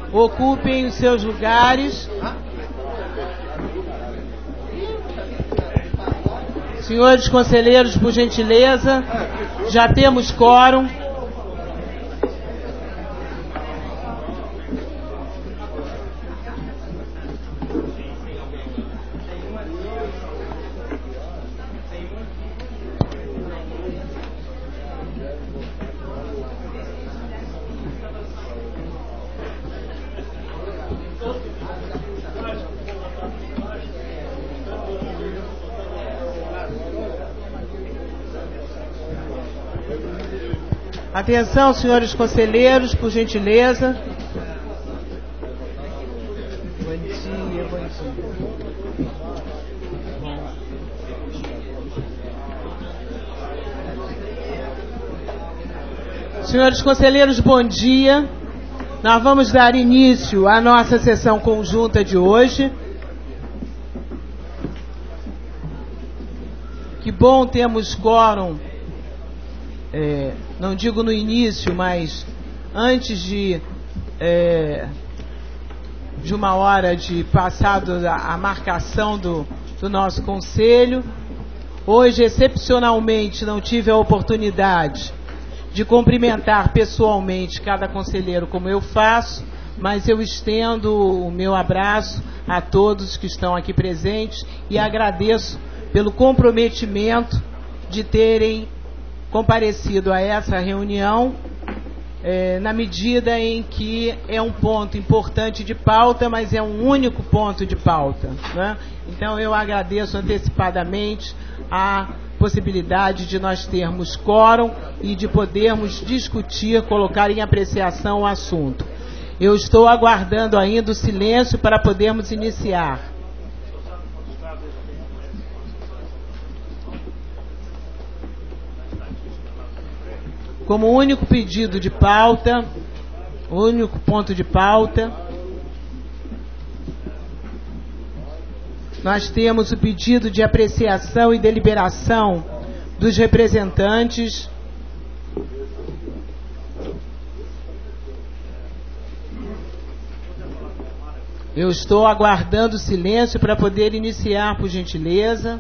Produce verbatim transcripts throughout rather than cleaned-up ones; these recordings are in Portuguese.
ocupem os seus lugares. Senhores conselheiros, por gentileza, já temos quórum. Atenção, senhores conselheiros, por gentileza. Bom dia, bom dia. Senhores conselheiros, bom dia. Nós vamos dar início à nossa sessão conjunta de hoje. Que bom termos quórum. É, não digo no início, mas antes de, é, de uma hora de passado a, a marcação do, do nosso conselho. Hoje, excepcionalmente, não tive a oportunidade de cumprimentar pessoalmente cada conselheiro como eu faço, mas eu estendo o meu abraço a todos que estão aqui presentes e agradeço pelo comprometimento de terem comparecido a essa reunião, é, na medida em que é um ponto importante de pauta, mas é um único ponto de pauta, né? Então eu agradeço antecipadamente a possibilidade de nós termos quórum e de podermos discutir, colocar em apreciação o assunto. Eu estou aguardando ainda o silêncio para podermos iniciar. Como único pedido de pauta, único ponto de pauta, nós temos o pedido de apreciação e deliberação dos representantes Eu estou aguardando o silêncio para poder iniciar, por gentileza.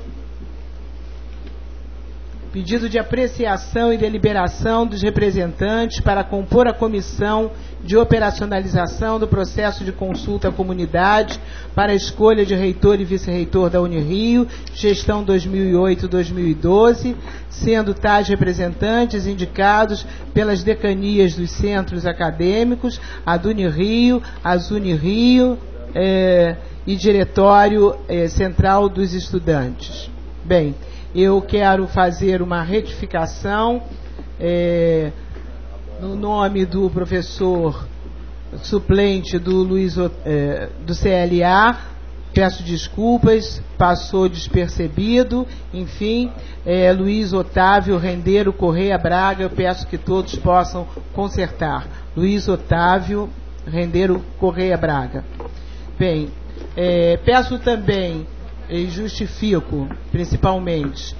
Pedido de apreciação e deliberação dos representantes para compor a comissão de operacionalização do processo de consulta à comunidade para a escolha de reitor e vice-reitor da Unirio, gestão dois mil e oito a dois mil e doze, sendo tais representantes indicados pelas decanias dos centros acadêmicos, a do Unirio, a Zunirio eh, e Diretório eh, Central dos Estudantes. Bem, eu quero fazer uma retificação é, no nome do professor suplente do, Luiz, é, do C L A. Peço desculpas, passou despercebido. Enfim, é, Luiz Otávio Rendeiro Correia Braga, eu peço que todos possam consertar. Luiz Otávio Rendeiro Correia Braga. Bem, é, peço também e justifico, principalmente,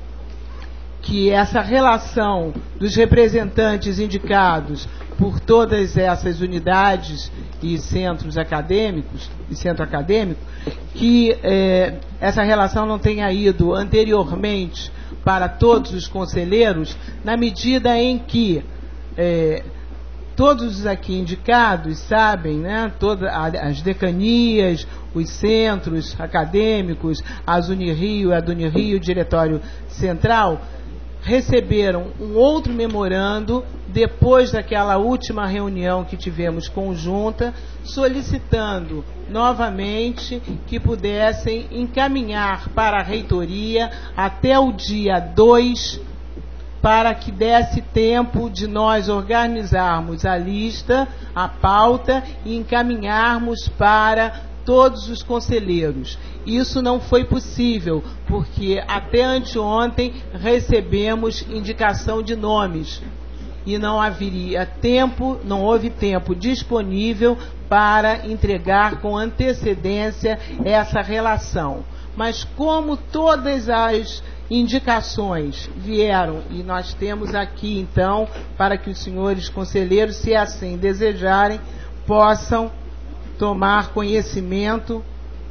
que essa relação dos representantes indicados por todas essas unidades e centros acadêmicos, e centro acadêmico, que eh, essa relação não tenha ido anteriormente para todos os conselheiros, na medida em que eh, todos os aqui indicados sabem, né, todas as decanias, os centros acadêmicos, a Zunirio, a do Unirio, o Diretório Central, receberam um outro memorando depois daquela última reunião que tivemos conjunta, solicitando novamente que pudessem encaminhar para a reitoria até o dia dois, para que desse tempo de nós organizarmos a lista, a pauta e encaminharmos para todos os conselheiros. Isso não foi possível, porque até anteontem recebemos indicação de nomes e não haveria tempo, não houve tempo disponível para entregar com antecedência essa relação. Mas como todas as indicações vieram, e nós temos aqui então, para que os senhores conselheiros, se assim desejarem, possam tomar conhecimento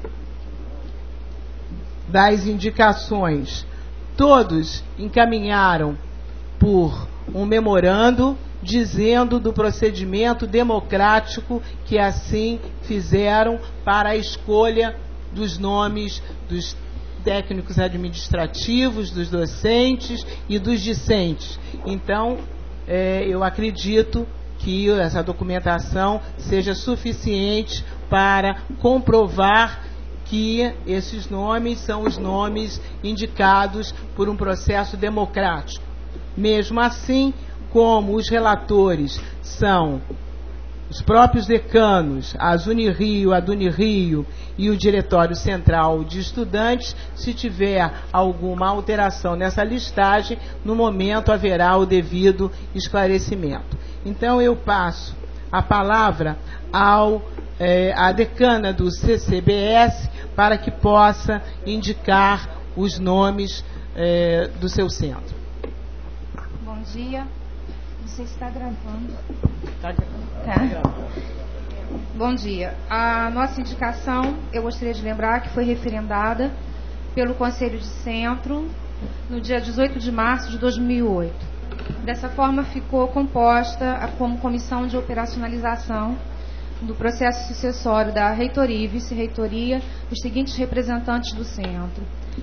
das indicações. Todos encaminharam por um memorando dizendo do procedimento democrático que assim fizeram para a escolha dos nomes dos técnicos administrativos, dos docentes e dos discentes. Então, é, eu acredito que essa documentação seja suficiente para comprovar que esses nomes são os nomes indicados por um processo democrático. Mesmo assim, como os relatores são os próprios decanos, a Zunirio, a Dunirio e o Diretório Central de Estudantes, se tiver alguma alteração nessa listagem, no momento haverá o devido esclarecimento. Então eu passo a palavra ao, eh, à decana do C C B S para que possa indicar os nomes eh, do seu centro. Bom dia. Não sei se está gravando. Tá. Tá. Bom dia. A nossa indicação, eu gostaria de lembrar que foi referendada pelo Conselho de Centro no dia dezoito de março de dois mil e oito. Dessa forma, ficou composta como comissão de operacionalização do processo sucessório da reitoria e vice-reitoria os seguintes representantes do centro.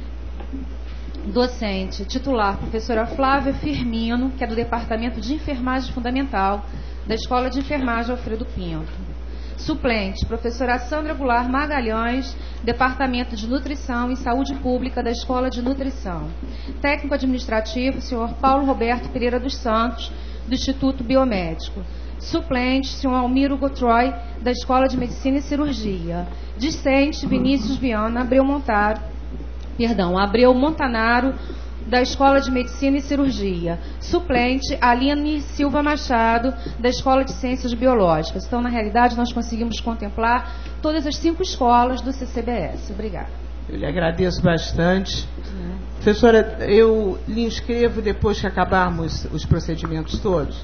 Docente titular, professora Flávia Firmino, que é do Departamento de Enfermagem Fundamental da Escola de Enfermagem Alfredo Pinto. Suplente, professora Sandra Goulart Magalhães, Departamento de Nutrição e Saúde Pública da Escola de Nutrição. Técnico administrativo, senhor Paulo Roberto Pereira dos Santos, do Instituto Biomédico. Suplente, senhor Almiro Gotroy, da Escola de Medicina e Cirurgia. Discente, Vinícius Viana Abreu Montaro, perdão, Abreu Montanaro, da Escola de Medicina e Cirurgia. Suplente, Aline Silva Machado, da Escola de Ciências Biológicas. Então, na realidade, nós conseguimos contemplar todas as cinco escolas do C C B S. Obrigada. Eu lhe agradeço bastante. Uhum. Professora, eu lhe inscrevo depois que acabarmos os procedimentos todos?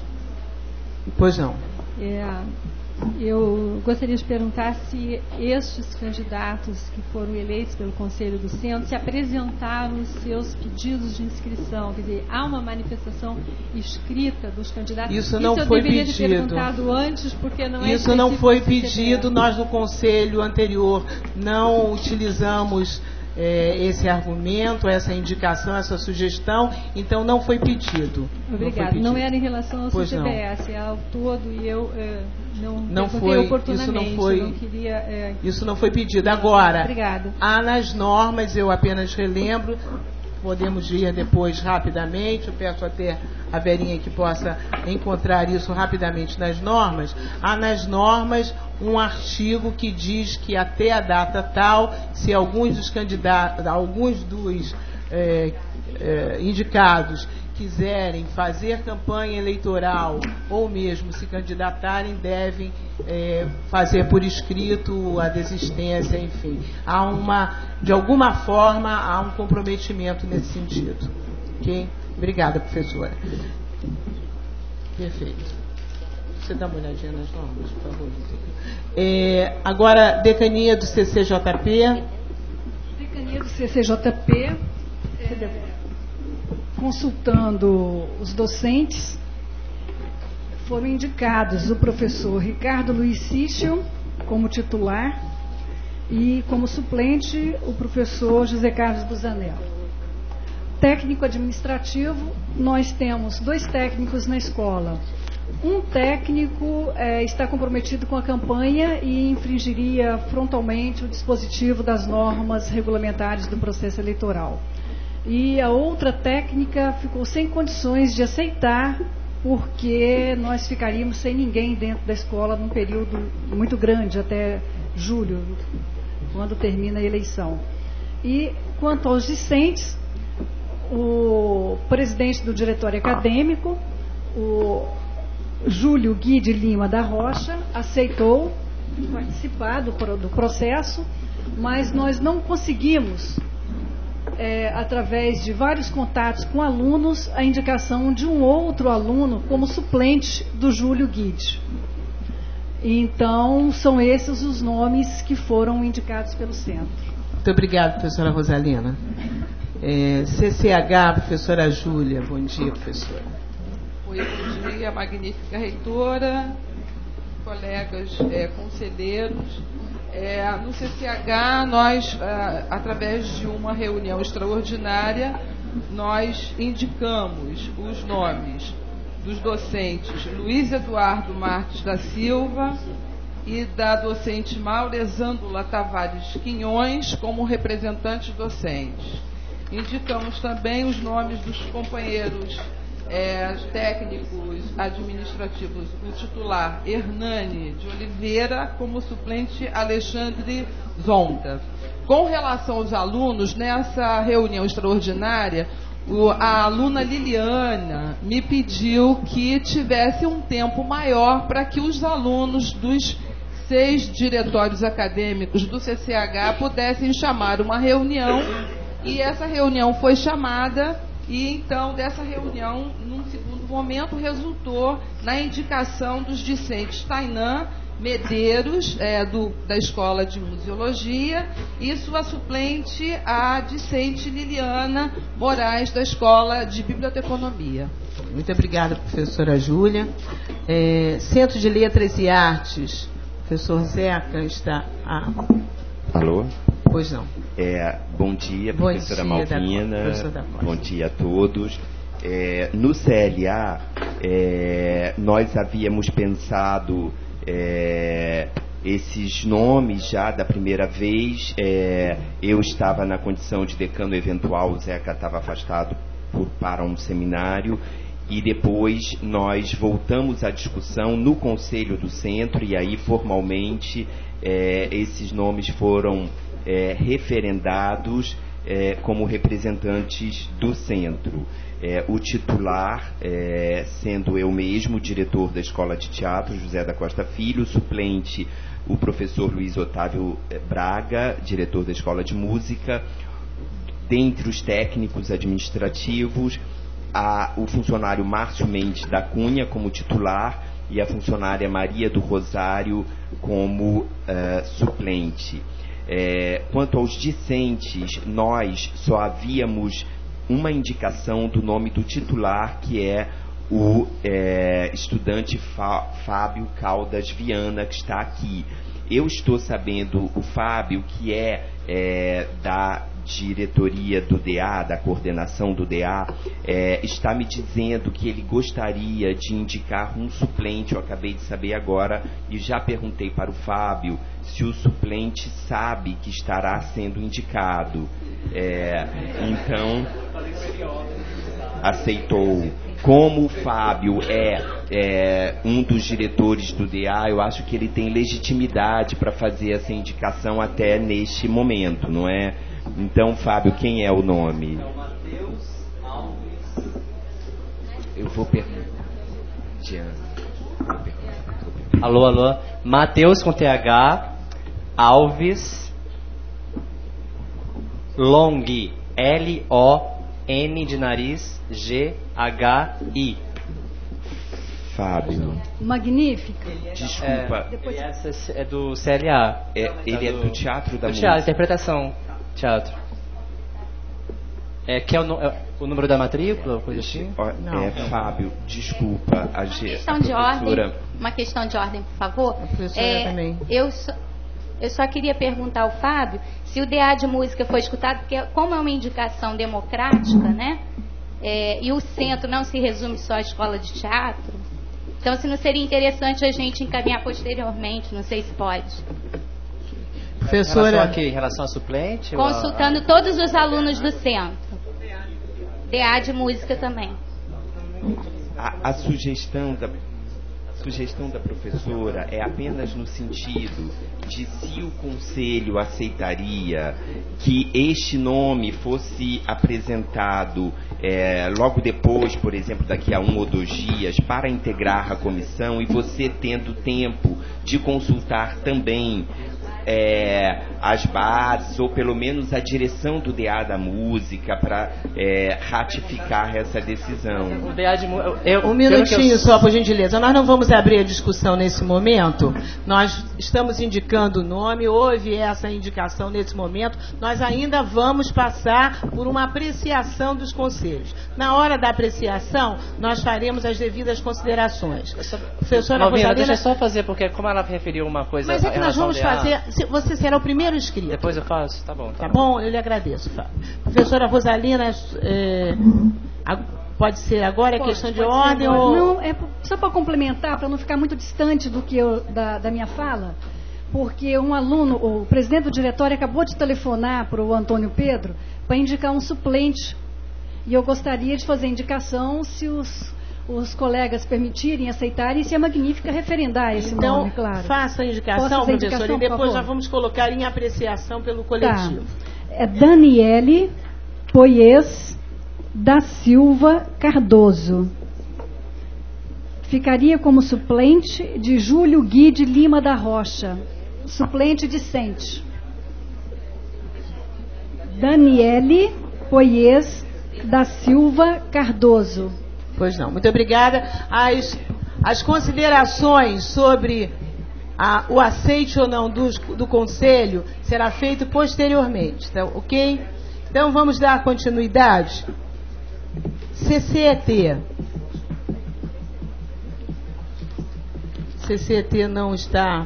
Pois não. É, eu gostaria de perguntar se estes candidatos que foram eleitos pelo Conselho do Centro se apresentaram os seus pedidos de inscrição. Quer dizer, há uma manifestação escrita dos candidatos. Isso não Isso foi eu deveria pedido. ter perguntado antes, porque não é Isso não foi do C C B S. pedido. Nós, no Conselho anterior, não utilizamos é, esse argumento, essa indicação, essa sugestão, então não foi pedido. Obrigada. Não, não era em relação ao pois C C B S, é ao todo, e eu é, não, não foi oportunamente. Isso não foi, não queria, é... isso não foi pedido. Agora, Obrigada. há nas normas, eu apenas relembro, podemos ir depois rapidamente, eu peço até a Verinha que possa encontrar isso rapidamente nas normas. Há nas normas um artigo que diz que até a data tal, se alguns dos candidatos, alguns dos é, é, indicados quiserem fazer campanha eleitoral ou mesmo se candidatarem, devem é, fazer por escrito a desistência, enfim. Há uma, de alguma forma, há um comprometimento nesse sentido. Ok? Obrigada, professora. Perfeito. Você dá uma olhadinha nas normas, por favor. É, agora, decania do C C J P. Decania do C C J P. É, consultando os docentes, foram indicados o professor Ricardo Luiz Sichel como titular e como suplente o professor José Carlos Busanello. Técnico administrativo, nós temos dois técnicos na escola. Um técnico é, está comprometido com a campanha e infringiria frontalmente o dispositivo das normas regulamentares do processo eleitoral. E a outra técnica ficou sem condições de aceitar, porque nós ficaríamos sem ninguém dentro da escola num período muito grande, até julho, quando termina a eleição. E quanto aos discentes, o presidente do diretório acadêmico, o Júlio Gui de Lima da Rocha, aceitou participar do, do processo, mas nós não conseguimos, É, através de vários contatos com alunos, a indicação de um outro aluno como suplente do Júlio Guide. Então, são esses os nomes que foram indicados pelo centro. Muito obrigada, professora Rosalina. É, C C H, professora Júlia. Bom dia, professora. Oi, bom dia, magnífica reitora, colegas é, conselheiros. É, no C C H, nós, é, através de uma reunião extraordinária, nós indicamos os nomes dos docentes Luiz Eduardo Marques da Silva e da docente Maurezândula Tavares Quinhões como representantes docentes. Indicamos também os nomes dos companheiros é, técnicos administrativos, o titular Hernani de Oliveira, como suplente Alexandre Zonta. Com relação aos alunos, nessa reunião extraordinária, o, a aluna Liliana me pediu que tivesse um tempo maior para que os alunos dos seis diretórios acadêmicos do C C H pudessem chamar uma reunião, e essa reunião foi chamada, e então dessa reunião, num segundo momento, resultou na indicação dos discentes Tainã Medeiros, é, do, da Escola de Museologia, e sua suplente, a discente Liliana Moraes, da Escola de Biblioteconomia. Muito obrigada, professora Júlia. É, Centro de Letras e Artes, professor Zeca está... Ah. Alô? Pois não. É, bom dia, bom professora dia, Malvina. Da, professora da bom dia a todos. É, no C L A, é, nós havíamos pensado é, esses nomes já da primeira vez. É, eu estava na condição de decano eventual, o Zeca estava afastado por, para um seminário. E depois nós voltamos à discussão no Conselho do Centro, e aí formalmente é, esses nomes foram é, referendados é, como representantes do Centro. É, o titular, é, sendo eu mesmo, diretor da Escola de Teatro, José da Costa Filho, suplente, o professor Luiz Otávio Braga, diretor da Escola de Música, dentre os técnicos administrativos, a, o funcionário Márcio Mendes da Cunha como titular e a funcionária Maria do Rosário como uh, suplente. É, quanto aos discentes, nós só havíamos uma indicação do nome do titular, que é o é, estudante Fá, Fábio Caldas Viana, que está aqui. Eu estou sabendo, o Fábio, que é, é da diretoria do D A, da coordenação do D A, é, está me dizendo que ele gostaria de indicar um suplente. Eu acabei de saber agora e já perguntei para o Fábio se o suplente sabe que estará sendo indicado. É, então, aceitou. Como o Fábio é, é um dos diretores do D A, eu acho que ele tem legitimidade para fazer essa indicação até neste momento, não é? Então, Fábio, quem é o nome? É o Matheus Alves. Eu vou perguntar. Alô, alô. Matheus com T H, Alves, Long, L O N de nariz, G H I. Fábio. Magnífica. Desculpa. É, essa é do C L A. É, ele é do Teatro da do Música. Teatro, interpretação. Teatro. É, que é o, é o número da matrícula, coisa assim? Não. É, Fábio, desculpa. A, uma questão a de professora... ordem, uma questão de ordem, por favor. A professora é, também. Eu só, eu só queria perguntar ao Fábio se o D A de música foi escutado, porque como é uma indicação democrática, né? É, e o centro não se resume só à escola de teatro, então se não seria interessante a gente encaminhar posteriormente, não sei se pode. Professora, em relação a quê? Em relação a suplente? Consultando a... todos os alunos do centro. D A de música também. A, a sugestão da a sugestão da professora é apenas no sentido de se o conselho aceitaria que este nome fosse apresentado é, logo depois, por exemplo, daqui a um ou dois dias, para integrar a comissão, e você tendo tempo de consultar também é, as bases, ou pelo menos a direção do D A da música, para é, ratificar essa decisão. O D A de eu, eu, um minutinho eu... só, por gentileza. Nós não vamos abrir a discussão nesse momento. Nós estamos indicando o nome, houve essa indicação nesse momento. Nós ainda vamos passar por uma apreciação dos conselhos. Na hora da apreciação, nós faremos as devidas considerações. Professora Malvina, Rosalina, deixa eu só fazer, porque como ela referiu uma coisa... mas é que nós vamos D A, fazer... Você será o primeiro inscrito. Depois eu faço? Tá bom. Tá, tá bom? Eu lhe agradeço, Fábio. Professora Rosalina, é, pode ser agora, é pode, questão de pode ordem ou... Não, é só para complementar, para não ficar muito distante do que eu, da, da minha fala, porque um aluno, o presidente do diretório, acabou de telefonar para o Antônio Pedro para indicar um suplente. E eu gostaria de fazer indicação, se os, os colegas permitirem, aceitarem, e se a Magnífica referendar esse então, nome, claro. Faça a indicação, professor, e depois já vamos colocar em apreciação pelo coletivo. Tá. É Daniele Poies da Silva Cardoso. Ficaria como suplente de Júlio Guide Lima da Rocha, suplente discente. Daniele Poies da Silva Cardoso. Pois não, muito obrigada. As, as considerações sobre a, o aceite ou não do, do Conselho será feito posteriormente, tá, ok? Então vamos dar continuidade. C C E T. C C E T não está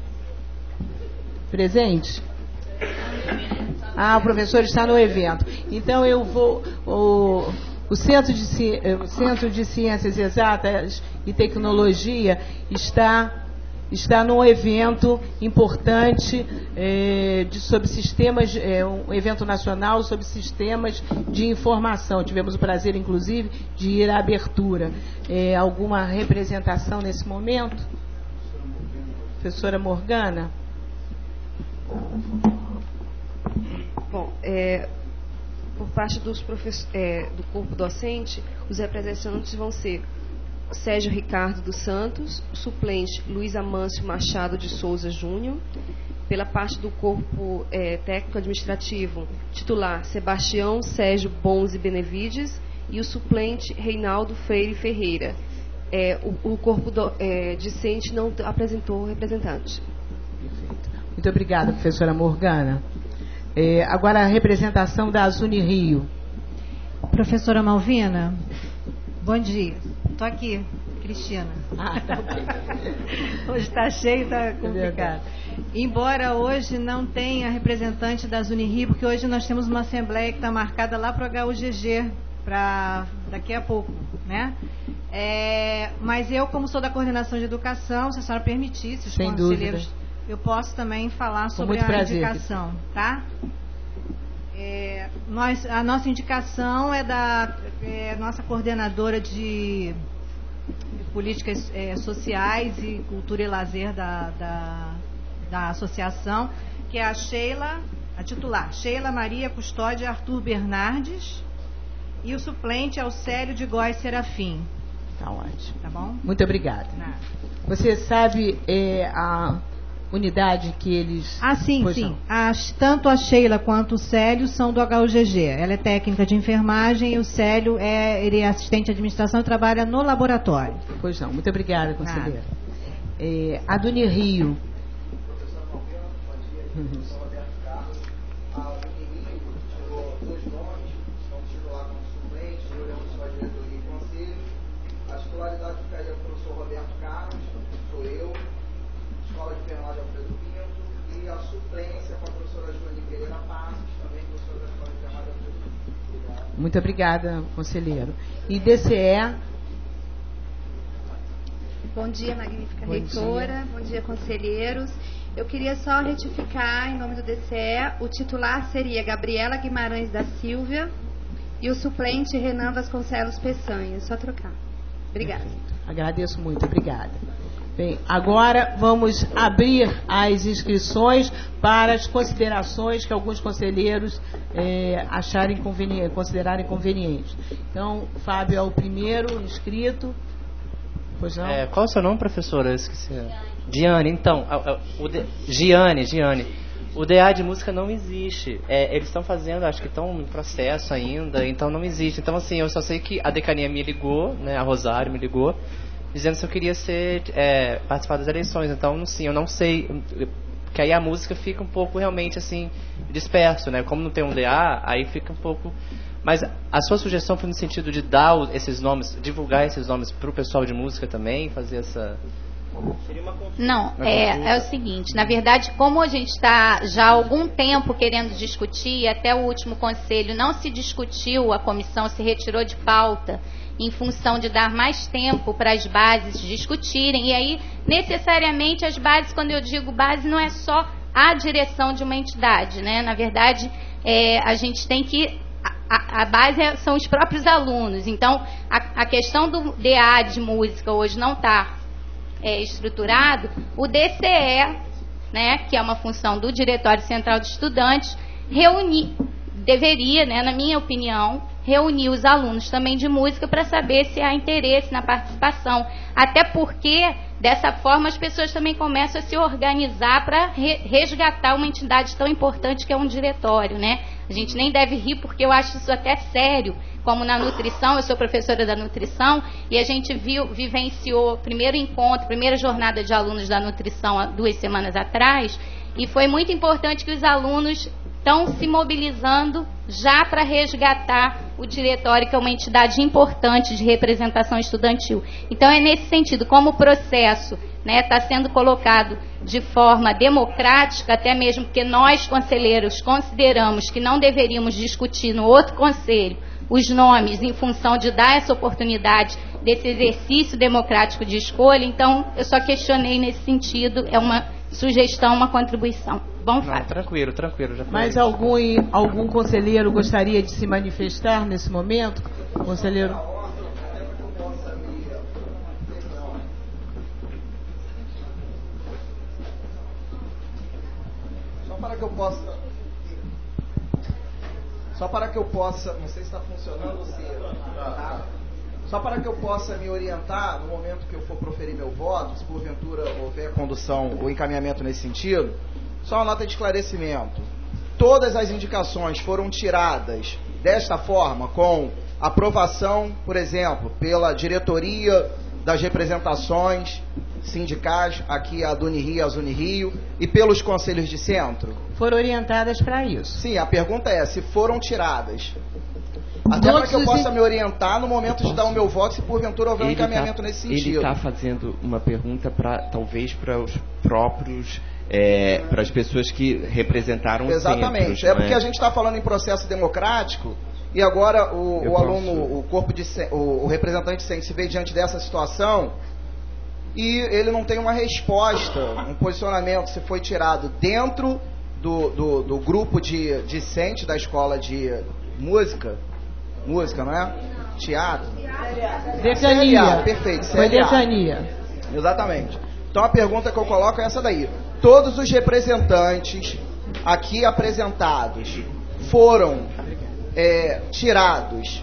presente? Ah, o professor está no evento. Então eu vou... O, o, Centro de, o Centro de Ciências Exatas e Tecnologia está, está num evento importante é, de, sobre sistemas, é, um evento nacional sobre sistemas de informação. Tivemos o prazer, inclusive, de ir à abertura. É, alguma representação nesse momento? Professora Morgana? Bom, é, por parte dos é, do corpo docente, os representantes vão ser Sérgio Ricardo dos Santos, suplente Luiz Amâncio Machado de Souza Júnior, pela parte do corpo é, técnico-administrativo, titular Sebastião Sérgio Bonzi Benevides e o suplente Reinaldo Freire Ferreira. É, o, o corpo do, é, discente não apresentou representante. Perfeito. Muito obrigada, professora Morgana. É, agora a representação da Unirio. Professora Malvina, bom dia. Estou aqui, Cristina. Ah, tá ok. Hoje está cheio, está complicado. É Embora hoje não tenha representante da Unirio, porque hoje nós temos uma assembleia que está marcada lá para o H U G G, para daqui a pouco, né? É, mas eu, como sou da coordenação de educação, se a senhora permitisse, os Sem conselheiros... dúvida. Eu posso também falar sobre a prazer. indicação, tá? É, nós, a nossa indicação é da é, nossa coordenadora de políticas é, sociais e cultura e lazer da, da, da associação, que é a Sheila, a titular, Sheila Maria Custódia Arthur Bernardes, e o suplente é o Célio de Góes Serafim. Tá ótimo. Tá bom? Muito obrigada. Nada. Você sabe é, a unidade que eles... Ah, sim, sim. As, tanto a Sheila quanto o Célio são do H U G G. Ela é técnica de enfermagem e o Célio é, ele é assistente de administração e trabalha no laboratório. Pois não. Muito obrigada, conselheira. É, a do Unirio. Uhum. Muito obrigada, conselheiro. E D C E? Bom dia, magnífica Bom reitora. Dia. Bom dia, conselheiros. Eu queria só retificar, em nome do D C E, o titular seria Gabriela Guimarães da Silva e o suplente Renan Vasconcelos Peçanha. Só trocar. Obrigada. Agradeço muito, obrigada. Bem, agora vamos abrir as inscrições para as considerações que alguns conselheiros é, acharem conveniente, considerarem convenientes. Então, Fábio é o primeiro inscrito. Pois não? É, qual é o seu nome, professora? Eu esqueci. Giane, então. O de, Giane, Giane. O D A de música não existe. É, eles estão fazendo, acho que estão em processo ainda, então não existe. Então, assim, eu só sei que a decania me ligou, né, a Rosário me ligou, dizendo se eu queria ser, é, participar das eleições. Então, sim, eu não sei, que aí a música fica um pouco realmente, assim, disperso, né? Como não tem um D A, aí fica um pouco... Mas a sua sugestão foi no sentido de dar esses nomes, divulgar esses nomes para o pessoal de música também, fazer essa... Não, é, é o seguinte, na verdade, como a gente está já há algum tempo querendo discutir, até o último conselho não se discutiu, a comissão se retirou de pauta, em função de dar mais tempo para as bases discutirem, e aí, necessariamente, as bases, quando eu digo base, não é só a direção de uma entidade, né? Na verdade, é, a gente tem que... A, a base é, são os próprios alunos, então, a, a questão do D A de música hoje não está... É, estruturado, o D C E, né, que é uma função do Diretório Central de Estudantes, reunir, deveria, né, na minha opinião, reunir os alunos também de música para saber se há interesse na participação. Até porque, dessa forma, as pessoas também começam a se organizar para re resgatar uma entidade tão importante que é um diretório, né? A gente nem deve rir porque eu acho isso até sério, como na nutrição, eu sou professora da nutrição, e a gente viu, vivenciou o primeiro encontro, primeira jornada de alunos da nutrição há duas semanas atrás, e foi muito importante que os alunos estão se mobilizando já para resgatar o diretório, que é uma entidade importante de representação estudantil. Então, é nesse sentido, como o processo está, né, sendo colocado de forma democrática, até mesmo porque nós, conselheiros, consideramos que não deveríamos discutir no outro conselho os nomes em função de dar essa oportunidade desse exercício democrático de escolha. Então, eu só questionei nesse sentido, é uma sugestão, uma contribuição. Bom, Fábio. Tranquilo, tranquilo. Já Mas algum, algum conselheiro gostaria de se manifestar nesse momento? Conselheiro? Só para que eu possa... Só para que eu possa, não sei se está funcionando, se tá? Só para que eu possa me orientar no momento que eu for proferir meu voto, se porventura houver condução ou encaminhamento nesse sentido, só uma nota de esclarecimento. Todas as indicações foram tiradas desta forma, com aprovação, por exemplo, pela diretoria das representações sindicais, aqui a Dunirio e a Zunirio, e pelos conselhos de centro? Foram orientadas para isso. Sim, a pergunta é, se foram tiradas. Até para que eu possa me orientar no momento de dar o meu voto, se porventura houver um encaminhamento nesse sentido. Ele está fazendo uma pergunta, pra, talvez, para os próprios... É, para as pessoas que representaram os centros. Exatamente. É porque a gente está falando em processo democrático e agora o, o aluno, o corpo de o, o representante de se vê diante dessa situação e ele não tem uma resposta, um posicionamento se foi tirado dentro do, do, do grupo de discente da escola de música, música, não é? Teatro. Decania. Perfeito. Foi decania. Exatamente. Então a pergunta que eu coloco é essa daí. Todos os representantes aqui apresentados foram é, tirados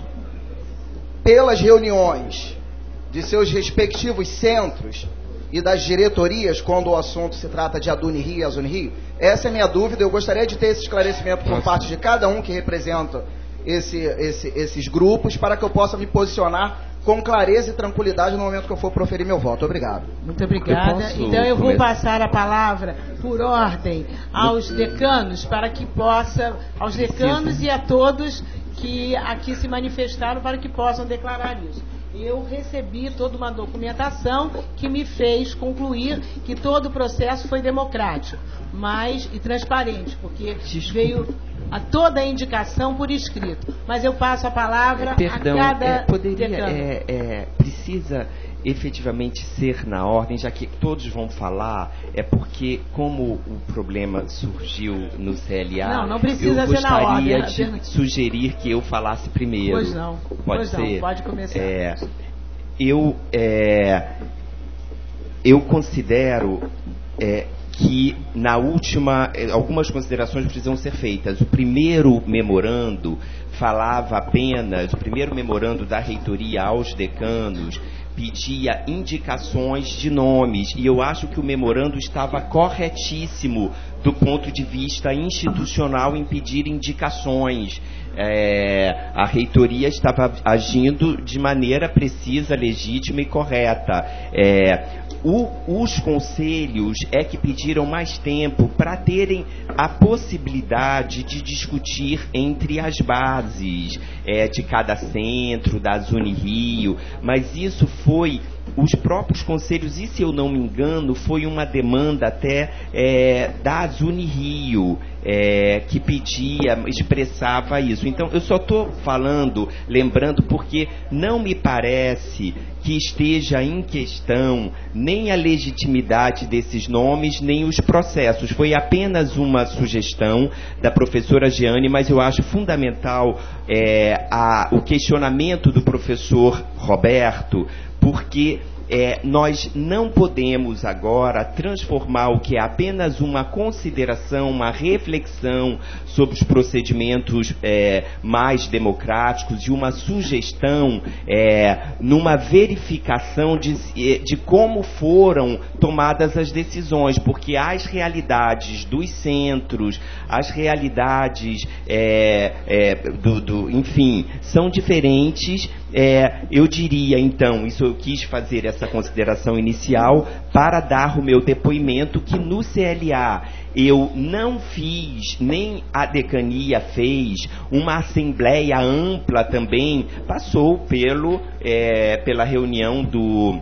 pelas reuniões de seus respectivos centros e das diretorias, quando o assunto se trata de Adunirio e Azunirio? Essa é a minha dúvida. Eu gostaria de ter esse esclarecimento por parte de cada um que representa esse, esse, esses grupos, para que eu possa me posicionar com clareza e tranquilidade no momento que eu for proferir meu voto. Obrigado. Muito obrigada. Eu então eu vou começar. passar a palavra por ordem aos decanos, para que possa, aos decanos e a todos que aqui se manifestaram, para que possam declarar isso. Eu recebi toda uma documentação que me fez concluir que todo o processo foi democrático, mas e transparente, porque veio a toda a indicação por escrito. Mas eu passo a palavra Perdão, a cada é, poderia, decano. É, é, precisa efetivamente ser na ordem, já que todos vão falar, é porque como o problema surgiu no C L A, não, não precisa eu ser na ordem, gostaria de sugerir que eu falasse primeiro. Pois não, pode pois ser? Não, pode começar. É, eu, é, eu considero é, que na última, algumas considerações precisam ser feitas. O primeiro memorando falava apenas, o primeiro memorando da reitoria aos decanos pedia indicações de nomes, e eu acho que o memorando estava corretíssimo do ponto de vista institucional em pedir indicações. É, a reitoria estava agindo de maneira precisa, legítima e correta. É, o, os conselhos é que pediram mais tempo para terem a possibilidade de discutir entre as bases é, de cada centro, da Unirio, mas isso foi os próprios conselhos, e se eu não me engano, foi uma demanda até é, da Unirio, é, que pedia, expressava isso. Então, eu só estou falando, lembrando, porque não me parece que esteja em questão nem a legitimidade desses nomes, nem os processos. Foi apenas uma sugestão da professora Jeane, mas eu acho fundamental é, a, o questionamento do professor Roberto, porque é, nós não podemos agora transformar o que é apenas uma consideração, uma reflexão sobre os procedimentos é, mais democráticos e uma sugestão é, numa verificação de, de como foram tomadas as decisões, porque as realidades dos centros, as realidades é, é, do, do, enfim, são diferentes. É, eu diria, então, isso eu quis fazer essa consideração inicial para dar o meu depoimento que no C L A eu não fiz, nem a decania fez, uma assembleia ampla também, passou pelo, é, pela reunião do...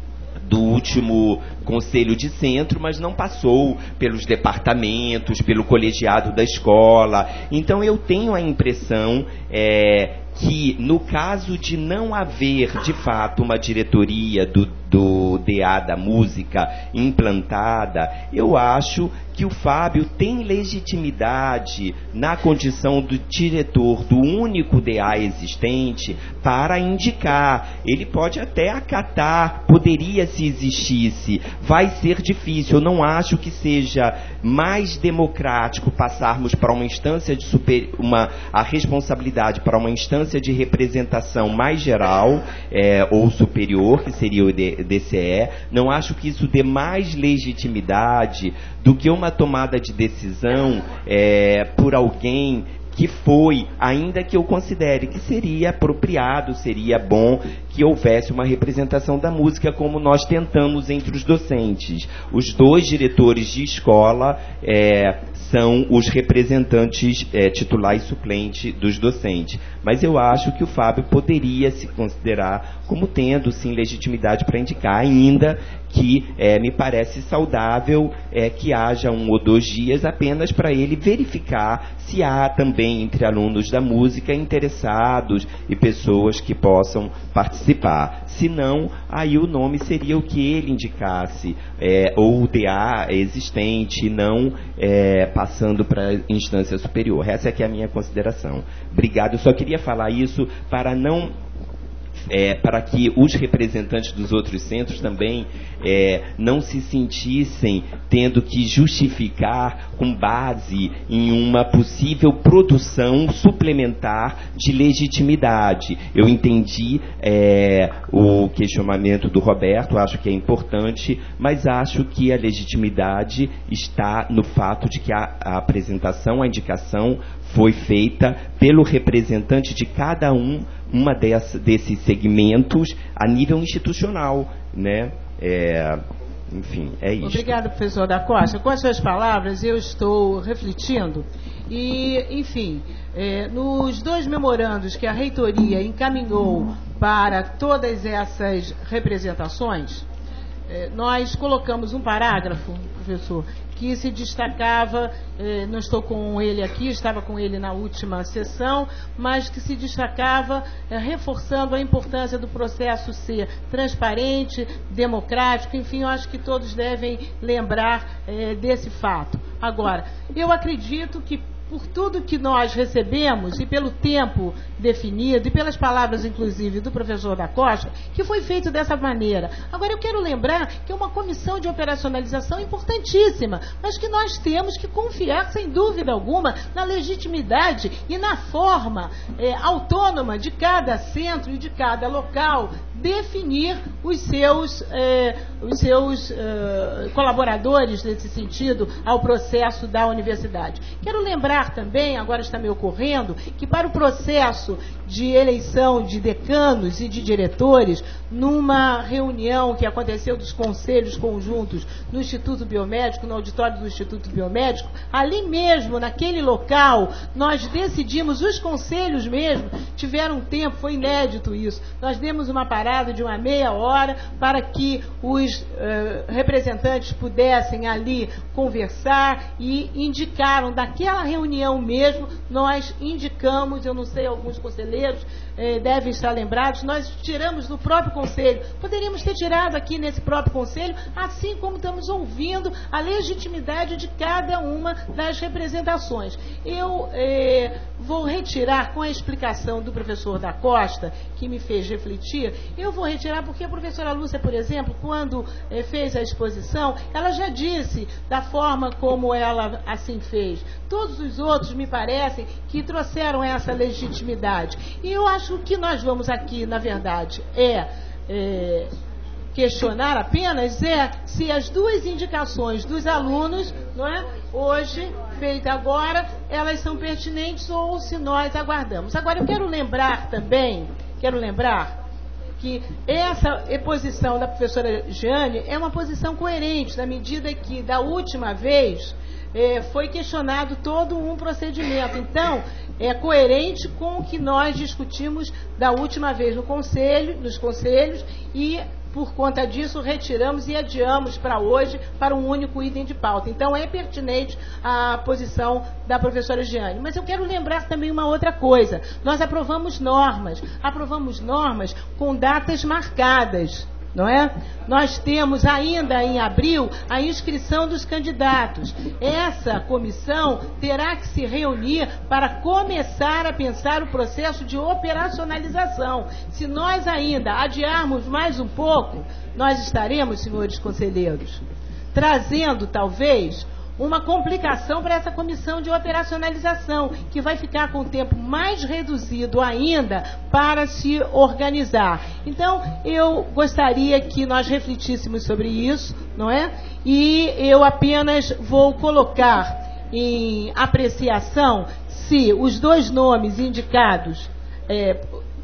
do último conselho de centro, mas não passou pelos departamentos, pelo colegiado da escola. Então eu tenho a impressão é, que no caso de não haver de fato uma diretoria do, do D A da música implantada, eu acho que o Fábio tem legitimidade na condição do diretor do único D A existente para indicar. Ele pode até acatar, poderia se existisse. Vai ser difícil. Eu não acho que seja mais democrático passarmos para uma instância de super, uma, a responsabilidade para uma instância de representação mais geral é, ou superior, que seria o D C E. Não acho que isso dê mais legitimidade do que uma tomada de decisão é, por alguém que foi, ainda que eu considere que seria apropriado, seria bom que houvesse uma representação da música, como nós tentamos entre os docentes. Os dois diretores de escola é, são os representantes é, titular e suplente dos docentes. Mas eu acho que o Fábio poderia se considerar como tendo, sim, legitimidade para indicar, ainda que é, me parece saudável é, que haja um ou dois dias apenas para ele verificar se há também entre alunos da música interessados e pessoas que possam participar. Se não, aí o nome seria o que ele indicasse, é, ou o D A existente, não é, passando para a instância superior. Essa é que é a minha consideração. Obrigado. Eu só queria falar isso para não... É, para que os representantes dos outros centros também é, não se sentissem tendo que justificar com base em uma possível produção suplementar de legitimidade. Eu entendi é, o questionamento do Roberto, acho que é importante, mas acho que a legitimidade está no fato de que a, a apresentação, a indicação foi feita pelo representante de cada um uma dessa, desses segmentos a nível institucional, né? É, enfim, é isso. Obrigada, professor da Costa. Com as suas palavras, eu estou refletindo e, enfim, é, nos dois memorandos que a reitoria encaminhou para todas essas representações, é, nós colocamos um parágrafo, professor, que se destacava, eh, não estou com ele aqui, estava com ele na última sessão, mas que se destacava eh, reforçando a importância do processo ser transparente, democrático, enfim, eu acho que todos devem lembrar eh, desse fato. Agora, eu acredito que por tudo que nós recebemos e pelo tempo definido e pelas palavras, inclusive, do professor da Costa, que foi feito dessa maneira. Agora, eu quero lembrar que é uma comissão de operacionalização importantíssima, mas que nós temos que confiar, sem dúvida alguma, na legitimidade e na forma é, autônoma de cada centro e de cada local definir os seus, eh, os seus eh, colaboradores nesse sentido ao processo da universidade. Quero lembrar também, agora está me ocorrendo, que para o processo de eleição de decanos e de diretores, numa reunião que aconteceu dos conselhos conjuntos no Instituto Biomédico, no auditório do Instituto Biomédico, ali mesmo, naquele local, nós decidimos, os conselhos mesmo tiveram tempo, foi inédito isso, nós demos uma parada de uma meia hora para que os uh, representantes pudessem ali conversar e indicaram, daquela reunião mesmo, nós indicamos, eu não sei, alguns conselheiros eh, devem estar lembrados, nós tiramos do próprio conselho, poderíamos ter tirado aqui nesse próprio conselho, assim como estamos ouvindo a legitimidade de cada uma das representações. Eu eh, vou retirar, com a explicação do professor da Costa, que me fez refletir, eu vou retirar porque a professora Lúcia, por exemplo, quando eh, fez a exposição, ela já disse da forma como ela assim fez. Todos os outros, me parecem, que trouxeram essa legitimidade. E eu acho que nós vamos aqui, na verdade, é... é questionar apenas é se as duas indicações dos alunos, não é, hoje, feita agora, elas são pertinentes ou se nós aguardamos. Agora, eu quero lembrar também, quero lembrar que essa posição da professora Jeane é uma posição coerente, na medida que, da última vez, eh, foi questionado todo um procedimento. Então, é coerente com o que nós discutimos da última vez no conselho, nos conselhos e, por conta disso, retiramos e adiamos para hoje para um único item de pauta. Então, é pertinente a posição da professora Jeane. Mas eu quero lembrar também uma outra coisa. Nós aprovamos normas. Aprovamos normas com datas marcadas, não é? Nós temos ainda em abril a inscrição dos candidatos. Essa comissão terá que se reunir para começar a pensar o processo de operacionalização. Se nós ainda adiarmos mais um pouco, nós estaremos, senhores conselheiros, trazendo talvez uma complicação para essa comissão de operacionalização, que vai ficar com o tempo mais reduzido ainda para se organizar. Então, eu gostaria que nós refletíssemos sobre isso, não é? E eu apenas vou colocar em apreciação se os dois nomes indicados é,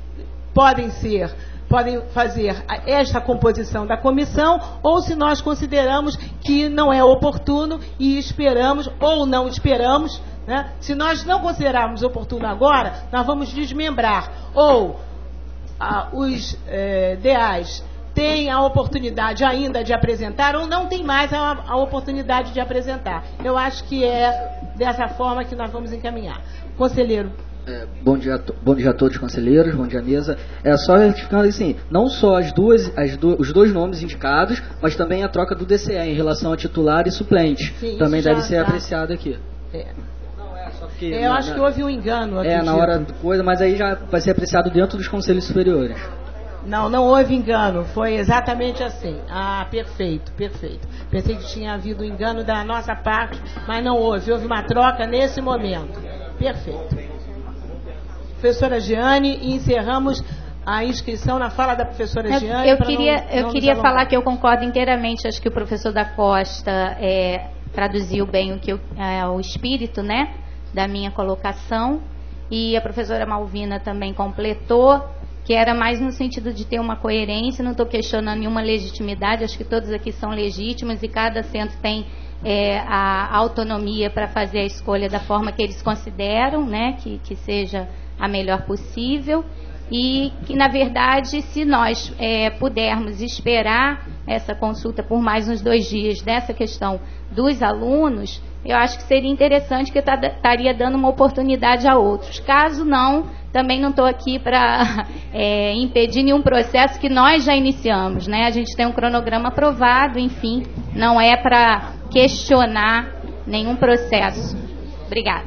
podem ser... podem fazer esta composição da comissão, ou se nós consideramos que não é oportuno e esperamos, ou não esperamos, né? Se nós não considerarmos oportuno agora, nós vamos desmembrar. Ou ah, os eh, D As têm a oportunidade ainda de apresentar, ou não tem mais a, a oportunidade de apresentar. Eu acho que é dessa forma que nós vamos encaminhar. Conselheiro. É, bom dia, bom dia a todos os conselheiros, bom dia a mesa. É só retificando assim, não só as duas, as do, os dois nomes indicados, mas também a troca do D C E em relação a titular e suplente. Sim, também deve ser tá. apreciado aqui. É. Não, é, só porque, é, eu na, acho na, que houve um engano aqui. É, na hora da coisa, mas aí já vai ser apreciado dentro dos conselhos superiores. Não, não houve engano, foi exatamente assim. Ah, perfeito, perfeito. Pensei que tinha havido engano da nossa parte, mas não houve. Houve uma troca nesse momento. Perfeito. Professora Jeane, e encerramos a inscrição na fala da professora Jeane. Eu, eu queria, não, eu não queria falar que eu concordo inteiramente, acho que o professor da Costa é, traduziu bem o, que eu, é, o espírito, né, da minha colocação, e a professora Malvina também completou, que era mais no sentido de ter uma coerência, não estou questionando nenhuma legitimidade, acho que todos aqui são legítimos e cada centro tem é, a autonomia para fazer a escolha da forma que eles consideram, né, que, que seja a melhor possível, e que, na verdade, se nós é, pudermos esperar essa consulta por mais uns dois dias dessa questão dos alunos, eu acho que seria interessante, que eu estaria dando uma oportunidade a outros. Caso não, também não estou aqui para é, impedir nenhum processo que nós já iniciamos, né? A gente tem um cronograma aprovado, enfim, não é para questionar nenhum processo. Obrigada.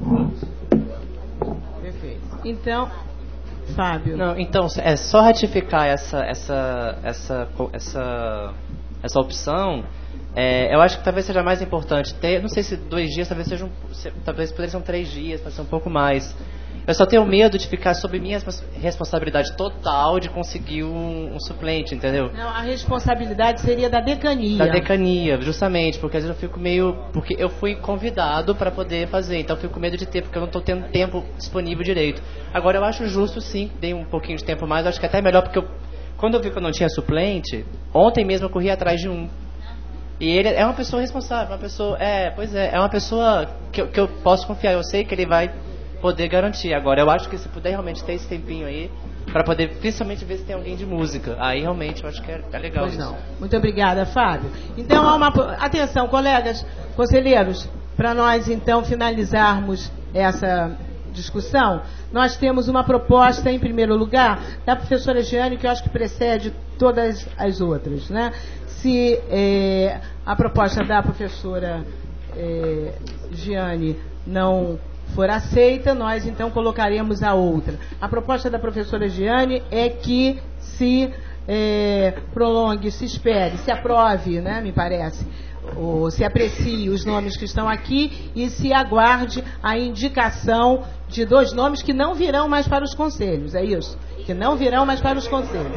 Então, Fábio. Não, então, é só ratificar essa, essa, essa, essa, essa opção. É, eu acho que talvez seja mais importante ter, não sei se dois dias, talvez sejam, talvez poderiam ser três dias, pode ser um pouco mais. Eu só tenho medo de ficar sob minha responsabilidade total de conseguir um, um suplente, entendeu? Não, a responsabilidade seria da decania. Da decania, justamente, porque às vezes eu fico meio... Porque eu fui convidado para poder fazer, então eu fico com medo de ter, porque eu não estou tendo tempo disponível direito. Agora, eu acho justo, sim, dei um pouquinho de tempo mais, acho que até melhor, porque eu, quando eu vi que eu não tinha suplente, ontem mesmo eu corri atrás de um. E ele é uma pessoa responsável, uma pessoa... É, pois é, é uma pessoa que, eu- que eu posso confiar, eu sei que ele vai poder garantir. Agora, eu acho que se puder realmente ter esse tempinho aí, para poder principalmente ver se tem alguém de música, aí realmente eu acho que é, é legal Pois isso. não. Muito obrigada, Fábio. Então, há uma... atenção, colegas, conselheiros, para nós, então, finalizarmos essa discussão, nós temos uma proposta, em primeiro lugar, da professora Giane, que eu acho que precede todas as outras, né? Se eh, a proposta da professora eh, Giane não for aceita, nós então colocaremos a outra. A proposta da professora Giane é que se eh, prolongue, se espere, se aprove, né, me parece, ou se aprecie os nomes que estão aqui e se aguarde a indicação de dois nomes que não virão mais para os conselhos, é isso? Que não virão mais para os conselhos.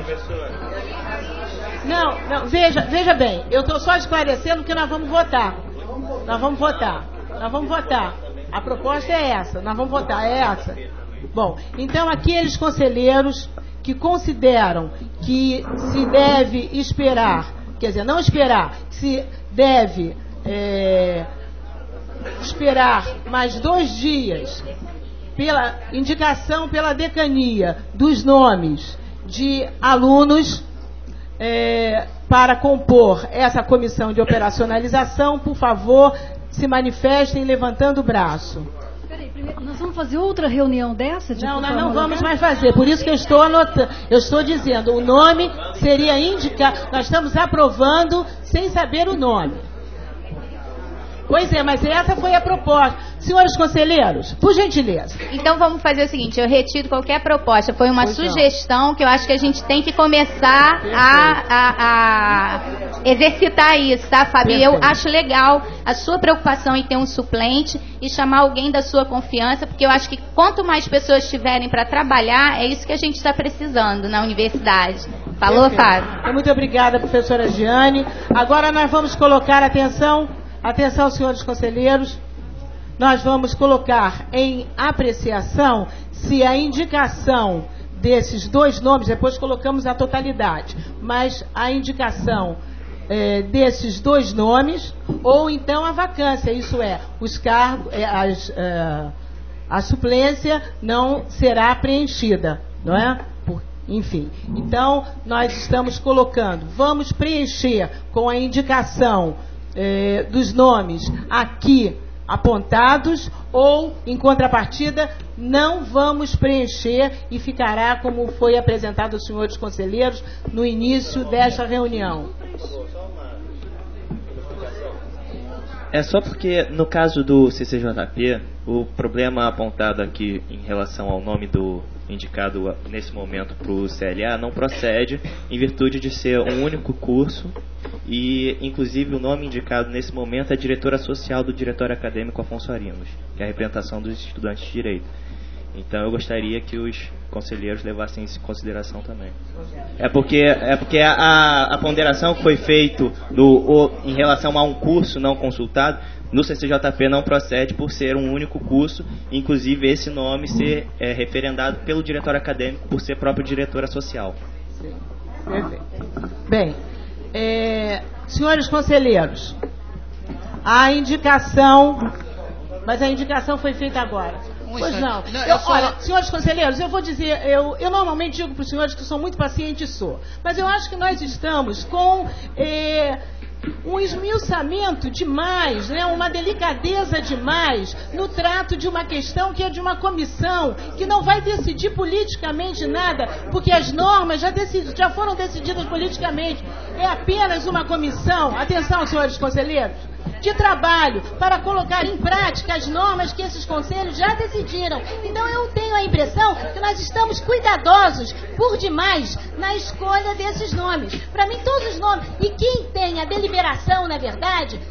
Não, não, veja, veja bem, eu estou só esclarecendo que nós vamos votar. Nós vamos votar. Nós vamos votar. A proposta é essa, nós vamos votar, é essa. Bom, então aqueles conselheiros que consideram que se deve esperar, quer dizer, não esperar, se deve é, esperar mais dois dias pela indicação pela decania dos nomes de alunos é, para compor essa comissão de operacionalização, por favor, se manifestem levantando o braço. Peraí, primeiro, nós vamos fazer outra reunião dessa? De Não, nós não vamos mais fazer, por isso que eu estou anotando, eu estou dizendo, o nome seria indicado, nós estamos aprovando sem saber o nome. Pois é, mas essa foi a proposta. Senhores conselheiros, por gentileza. Então vamos fazer o seguinte, eu retiro qualquer proposta. Foi uma Pois não. sugestão que eu acho que a gente tem que começar a, a- a exercitar isso, tá, Fábio? E Eu Perfeito. acho legal a sua preocupação em ter um suplente e chamar alguém da sua confiança, porque eu acho que quanto mais pessoas tiverem para trabalhar, é isso que a gente está precisando na universidade. Falou, Perfeito. Fábio? Então, muito obrigada, professora Giane. Agora nós vamos colocar, atenção, atenção, senhores conselheiros, nós vamos colocar em apreciação se a indicação desses dois nomes, depois colocamos a totalidade, mas a indicação eh, desses dois nomes, ou então a vacância, isso é, os cargos, eh, as, eh, a suplência não será preenchida, não é? Por- enfim, então nós estamos colocando, vamos preencher com a indicação eh, dos nomes aqui apontados, ou, em contrapartida, não vamos preencher e ficará como foi apresentado aos senhores conselheiros no início desta reunião. É só porque, no caso do C C J P, o problema apontado aqui em relação ao nome do indicado nesse momento para o C L A não procede, em virtude de ser um único curso e, inclusive, o nome indicado nesse momento é diretora social do Diretório Acadêmico Afonso Arinos, que é a representação dos estudantes de Direito. Então, eu gostaria que os conselheiros levassem isso em consideração também. É porque, é porque a, a ponderação que foi feita em relação a um curso não consultado, no C C J P não procede por ser um único curso, inclusive esse nome ser é, referendado pelo diretório acadêmico por ser próprio diretora social. Sim. Perfeito. Bem, é, senhores conselheiros, a indicação, mas a indicação foi feita agora. Um Pois não. instante. Não, Eu- eu só- Olha, senhores conselheiros, eu vou dizer, eu, eu normalmente digo para os senhores que sou muito paciente e sou, mas eu acho que nós estamos com eh, um esmiuçamento demais, né, uma delicadeza demais no trato de uma questão que é de uma comissão que não vai decidir politicamente nada, porque as normas já, decidi, já foram decididas politicamente. É apenas uma comissão, atenção, senhores conselheiros, de trabalho para colocar em prática as normas que esses conselhos já decidiram. Então eu tenho a impressão que nós estamos cuidadosos por demais na escolha desses nomes. Para mim, todos os nomes. E quem tem a deliberação, na verdade,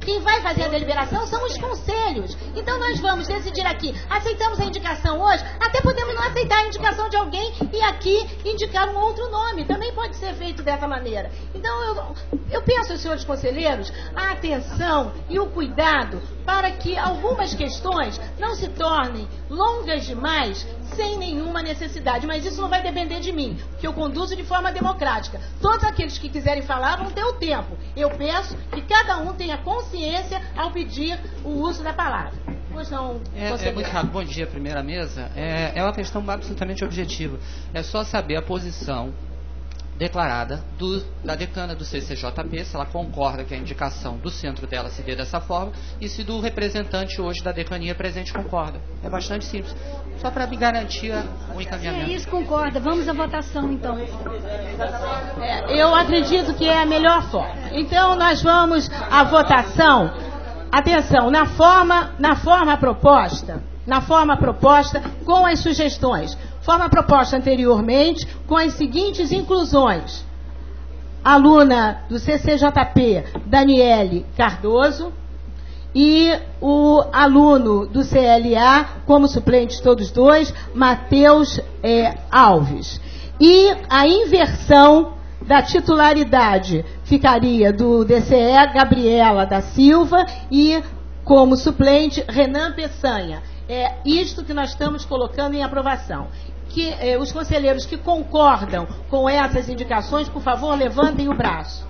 Quem vai fazer a deliberação são os conselhos. Então nós vamos decidir aqui, aceitamos a indicação hoje, até podemos não aceitar a indicação de alguém e aqui indicar um outro nome. Também pode ser feito dessa maneira. Então eu, eu peço aos senhores conselheiros a atenção e o cuidado para que algumas questões não se tornem longas demais sem nenhuma necessidade. Mas isso não vai depender de mim, porque eu conduzo de forma democrática. Todos aqueles que quiserem falar vão ter o tempo. Eu peço que cada um tenha consciência ao pedir o uso da palavra. Pois não, é, é muito rápido. Bom dia, primeira mesa. É, é uma questão absolutamente objetiva. É só saber a posição declarada do, da decana do C C J P, se ela concorda que a indicação do centro dela se dê dessa forma, e se do representante hoje da decania presente concorda. É bastante simples. Só para me garantir o encaminhamento. É isso, concorda. Vamos à votação, então. É, eu acredito que é a melhor forma. Então, nós vamos à votação. Atenção, na forma, na forma proposta, na forma proposta com as sugestões. Forma proposta anteriormente com as seguintes inclusões. Aluna do C C J P, Daniele Cardoso, e o aluno do C L A, como suplentes todos dois, Matheus é, Alves. E a inversão da titularidade ficaria do D C E, Gabriela da Silva, e como suplente, Renan Peçanha. É isto que nós estamos colocando em aprovação. Que eh, os conselheiros que concordam com essas indicações, por favor, levantem o braço.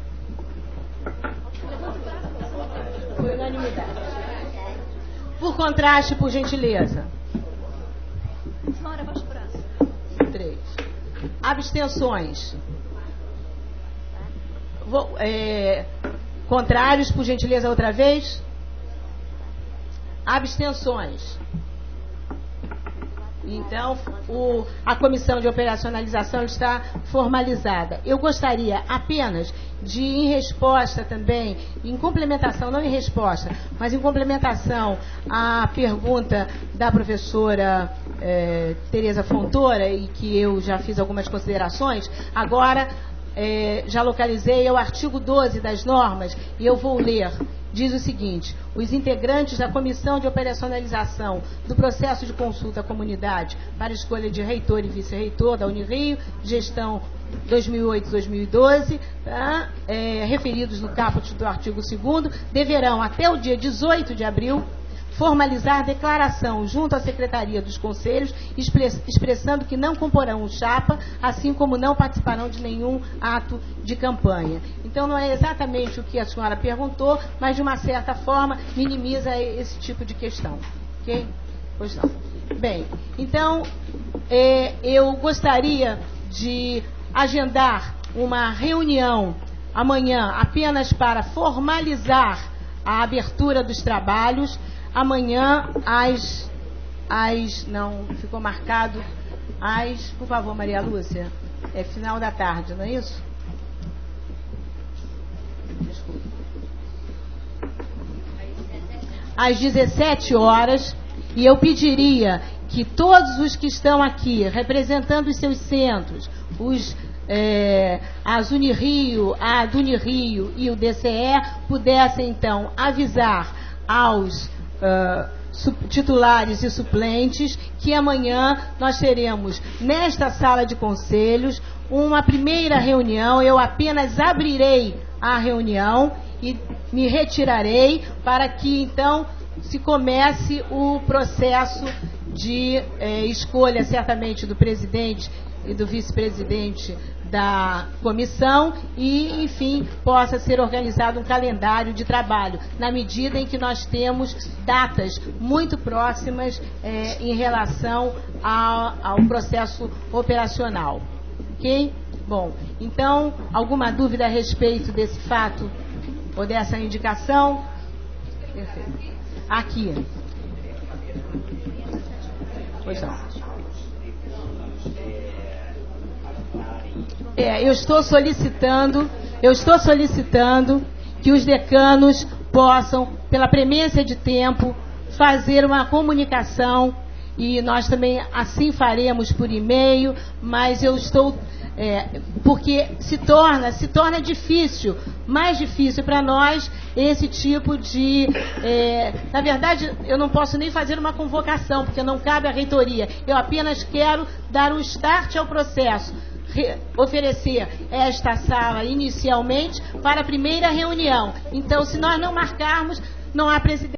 Por unanimidade. Por contraste, por gentileza. Três. Abstenções. Vou, é, contrários, por gentileza, outra vez. Abstenções. Então, o, a comissão de operacionalização está formalizada. Eu gostaria apenas de, em resposta também, em complementação, não em resposta, mas em complementação à pergunta da professora eh, Tereza Fontoura, e que eu já fiz algumas considerações, agora eh, já localizei o artigo doze das normas, e eu vou ler. Diz o seguinte: os integrantes da Comissão de Operacionalização do Processo de Consulta à Comunidade para escolha de reitor e vice-reitor da Unirio, gestão dois mil e oito a dois mil e doze, tá? é, referidos no caput do artigo segundo, deverão, até o dia dezoito de abril, formalizar declaração junto à Secretaria dos Conselhos, expressando que não comporão chapa, assim como não participarão de nenhum ato de campanha. Então, não é exatamente o que a senhora perguntou, mas, de uma certa forma, minimiza esse tipo de questão. Ok? Pois não. Bem, então, é, eu gostaria de agendar uma reunião amanhã apenas para formalizar a abertura dos trabalhos. Amanhã, às, às... Não, ficou marcado às... Por favor, Maria Lúcia. É final da tarde, não é isso? Desculpa. Às dezessete horas. E eu pediria que todos os que estão aqui, representando os seus centros, os... É, a Unirio, a Dunirio e o D C E, pudessem, então, avisar aos Uh, titulares e suplentes que amanhã nós teremos nesta sala de conselhos uma primeira reunião. Eu apenas abrirei a reunião e me retirarei para que então se comece o processo de eh, escolha, certamente, do presidente e do vice-presidente da comissão e, enfim, possa ser organizado um calendário de trabalho, na medida em que nós temos datas muito próximas eh, em relação ao, ao processo operacional. Ok? Bom, então, alguma dúvida a respeito desse fato ou dessa indicação? Perfeito. Aqui. Pois não. É, eu estou solicitando, eu estou solicitando que os decanos possam, pela premência de tempo, fazer uma comunicação, e nós também assim faremos por e-mail, mas eu estou É, porque se torna, se torna difícil, mais difícil para nós esse tipo de... É, na verdade, eu não posso nem fazer uma convocação, porque não cabe à reitoria. Eu apenas quero dar um start ao processo, re, oferecer esta sala inicialmente para a primeira reunião. Então, se nós não marcarmos, não há presidente.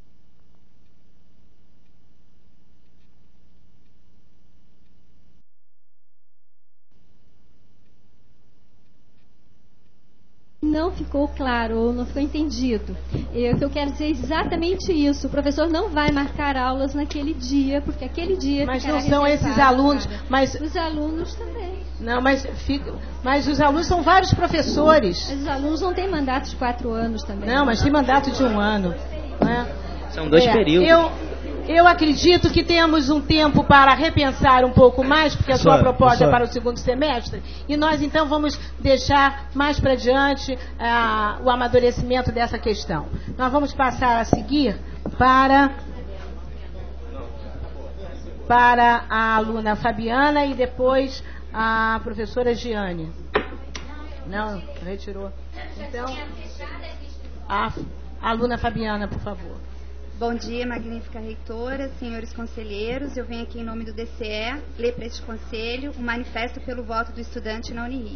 Não ficou claro ou não ficou entendido. Eu, que eu quero dizer exatamente isso. O professor não vai marcar aulas naquele dia, porque aquele dia... Mas não são esses alunos... Mas... Os alunos também. Não, mas, fica, mas os alunos são vários professores. Mas os alunos não têm mandato de quatro anos também. Não, mas tem mandato de um ano. Né? São dois é, períodos. Eu, eu acredito que temos um tempo para repensar um pouco mais, porque a sua proposta é para o segundo semestre, e nós então vamos deixar mais para diante ah, o amadurecimento dessa questão. Nós vamos passar a seguir para, para a aluna Fabiana e depois a professora Giane. Não, retirou. Então, a, a aluna Fabiana, por favor. Bom dia, magnífica reitora, senhores conselheiros. Eu venho aqui em nome do D C E ler para este conselho o manifesto pelo voto do estudante na Unirio.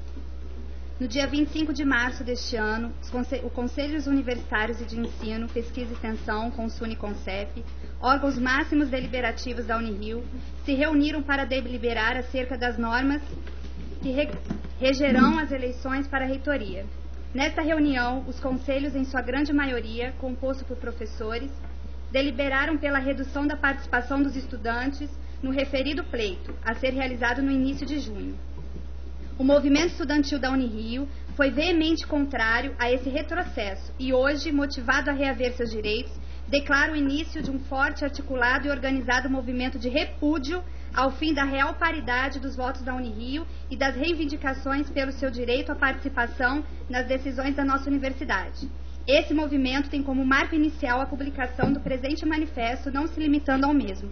No dia vinte e cinco de março deste ano, o Conselhos Universitários e de Ensino, Pesquisa e Extensão, Consul e Concep, órgãos máximos deliberativos da Unirio, se reuniram para deliberar acerca das normas que regerão as eleições para a reitoria. Nesta reunião, os conselhos, em sua grande maioria, composto por professores, deliberaram pela redução da participação dos estudantes no referido pleito, a ser realizado no início de junho. O movimento estudantil da Unirio foi veemente contrário a esse retrocesso e hoje, motivado a reaver seus direitos, declara o início de um forte, articulado e organizado movimento de repúdio ao fim da real paridade dos votos da Unirio e das reivindicações pelo seu direito à participação nas decisões da nossa universidade. Esse movimento tem como marco inicial a publicação do presente manifesto, não se limitando ao mesmo.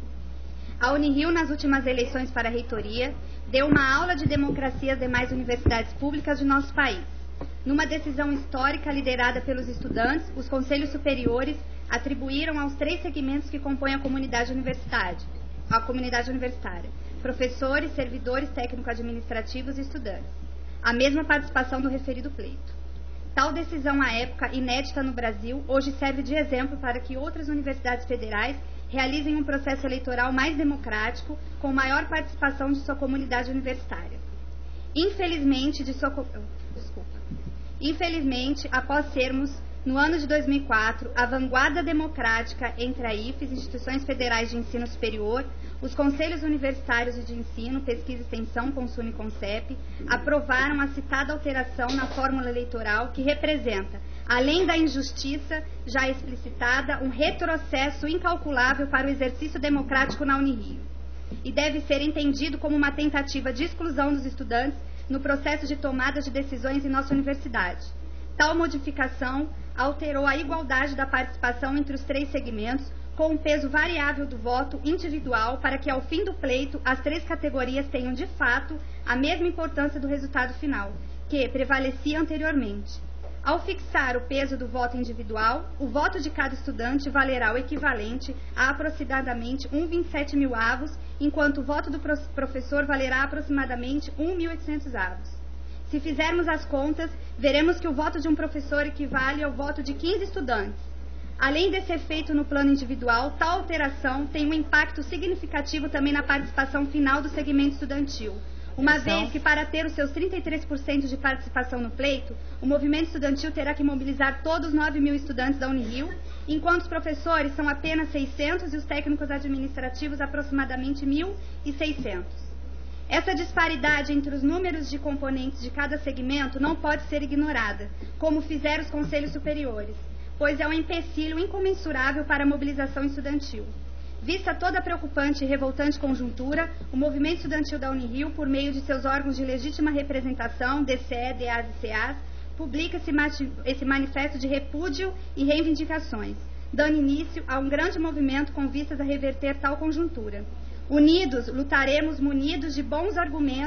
A Unirio, nas últimas eleições para a reitoria, deu uma aula de democracia às demais universidades públicas de nosso país. Numa decisão histórica liderada pelos estudantes, os conselhos superiores atribuíram aos três segmentos que compõem a comunidade universitária, a comunidade universitária, professores, servidores técnico-administrativos e estudantes, a mesma participação do referido pleito. Tal decisão, à época inédita no Brasil, hoje serve de exemplo para que outras universidades federais realizem um processo eleitoral mais democrático, com maior participação de sua comunidade universitária. Infelizmente, de sua... Desculpa. Infelizmente, após sermos, no ano de dois mil e quatro, a vanguarda democrática entre a I F E S, Instituições Federais de Ensino Superior, os Conselhos Universitários de Ensino, Pesquisa e Extensão, Consul e Concep, aprovaram a citada alteração na fórmula eleitoral que representa, além da injustiça já explicitada, um retrocesso incalculável para o exercício democrático na Unirio, e deve ser entendido como uma tentativa de exclusão dos estudantes no processo de tomada de decisões em nossa universidade. Tal modificação alterou a igualdade da participação entre os três segmentos, com um peso variável do voto individual, para que, ao fim do pleito, as três categorias tenham, de fato, a mesma importância do resultado final, que prevalecia anteriormente. Ao fixar o peso do voto individual, o voto de cada estudante valerá o equivalente a aproximadamente um vírgula vinte e sete mil avos, enquanto o voto do professor valerá aproximadamente um mil e oitocentos avos. Se fizermos as contas, veremos que o voto de um professor equivale ao voto de quinze estudantes. Além desse efeito no plano individual, tal alteração tem um impacto significativo também na participação final do segmento estudantil, uma vez que, para ter os seus trinta e três por cento de participação no pleito, o movimento estudantil terá que mobilizar todos os nove mil estudantes da Unirio, enquanto os professores são apenas seiscentos e os técnicos administrativos aproximadamente mil e seiscentos. Essa disparidade entre os números de componentes de cada segmento não pode ser ignorada, como fizeram os conselhos superiores, pois é um empecilho incomensurável para a mobilização estudantil. Vista toda a preocupante e revoltante conjuntura, o movimento estudantil da Unirio, por meio de seus órgãos de legítima representação, D C E, D A S e C A S, publica esse manifesto de repúdio e reivindicações, dando início a um grande movimento com vistas a reverter tal conjuntura. Unidos, lutaremos munidos de bons argumentos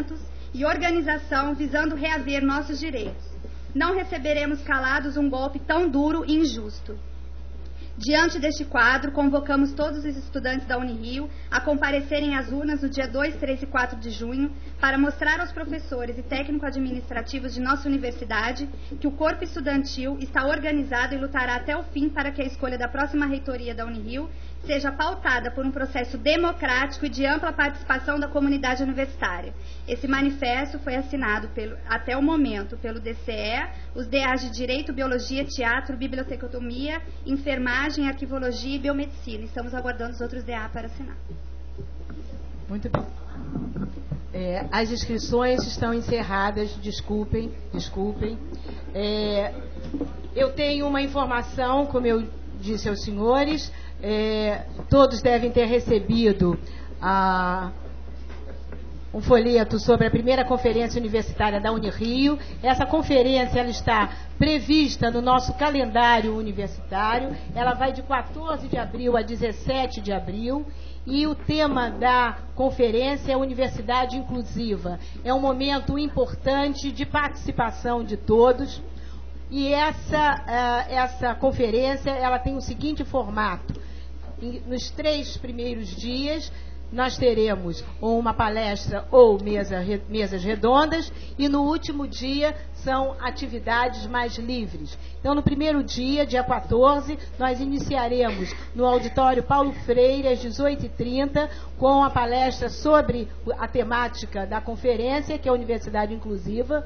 e organização visando reaver nossos direitos. Não receberemos calados um golpe tão duro e injusto. Diante deste quadro, convocamos todos os estudantes da Unirio a comparecerem às urnas no dia dois, três e quatro de junho para mostrar aos professores e técnico-administrativos de nossa universidade que o corpo estudantil está organizado e lutará até o fim para que a escolha da próxima reitoria da Unirio seja pautada por um processo democrático e de ampla participação da comunidade universitária. Esse manifesto foi assinado pelo, até o momento pelo D C E, os D As de Direito, Biologia, Teatro, Bibliotecotomia, Enfermagem, Arquivologia e Biomedicina. Estamos aguardando os outros D A para assinar. Muito bem. É, as inscrições estão encerradas, desculpem, desculpem. É, eu tenho uma informação, como eu disse aos senhores, é, todos devem ter recebido a, um folheto sobre a primeira conferência universitária da Unirio. Essa conferência ela está prevista no nosso calendário universitário, ela vai de quatorze de abril a dezessete de abril. E o tema da conferência é Universidade Inclusiva. É um momento importante de participação de todos. E essa, uh, essa conferência ela tem o seguinte formato. E, nos três primeiros dias, nós teremos ou uma palestra ou mesa, re, mesas redondas, e no último dia são atividades mais livres. Então, no primeiro dia, dia quatorze, nós iniciaremos no auditório Paulo Freire, às dezoito e trinta, com a palestra sobre a temática da conferência, que é a Universidade Inclusiva.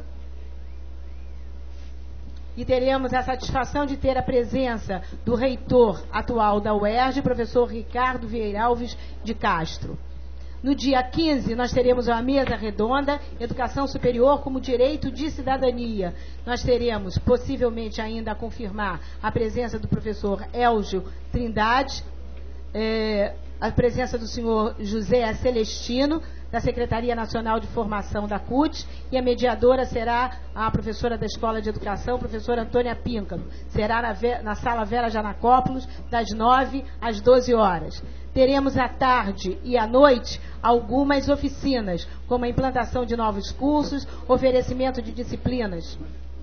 E teremos a satisfação de ter a presença do reitor atual da U E R J, professor Ricardo Vieira Alves de Castro. No dia quinze, nós teremos uma mesa redonda, Educação Superior como Direito de Cidadania. Nós teremos, possivelmente ainda a confirmar, a presença do professor Elgio Trindade, eh, a presença do senhor José Celestino, da Secretaria Nacional de Formação da C U T, e a mediadora será a professora da Escola de Educação, professora Antônia Píncaro. Será na, na Sala Vera Janacópolis, das nove às doze horas. Teremos à tarde e à noite algumas oficinas, como a implantação de novos cursos, oferecimento de disciplinas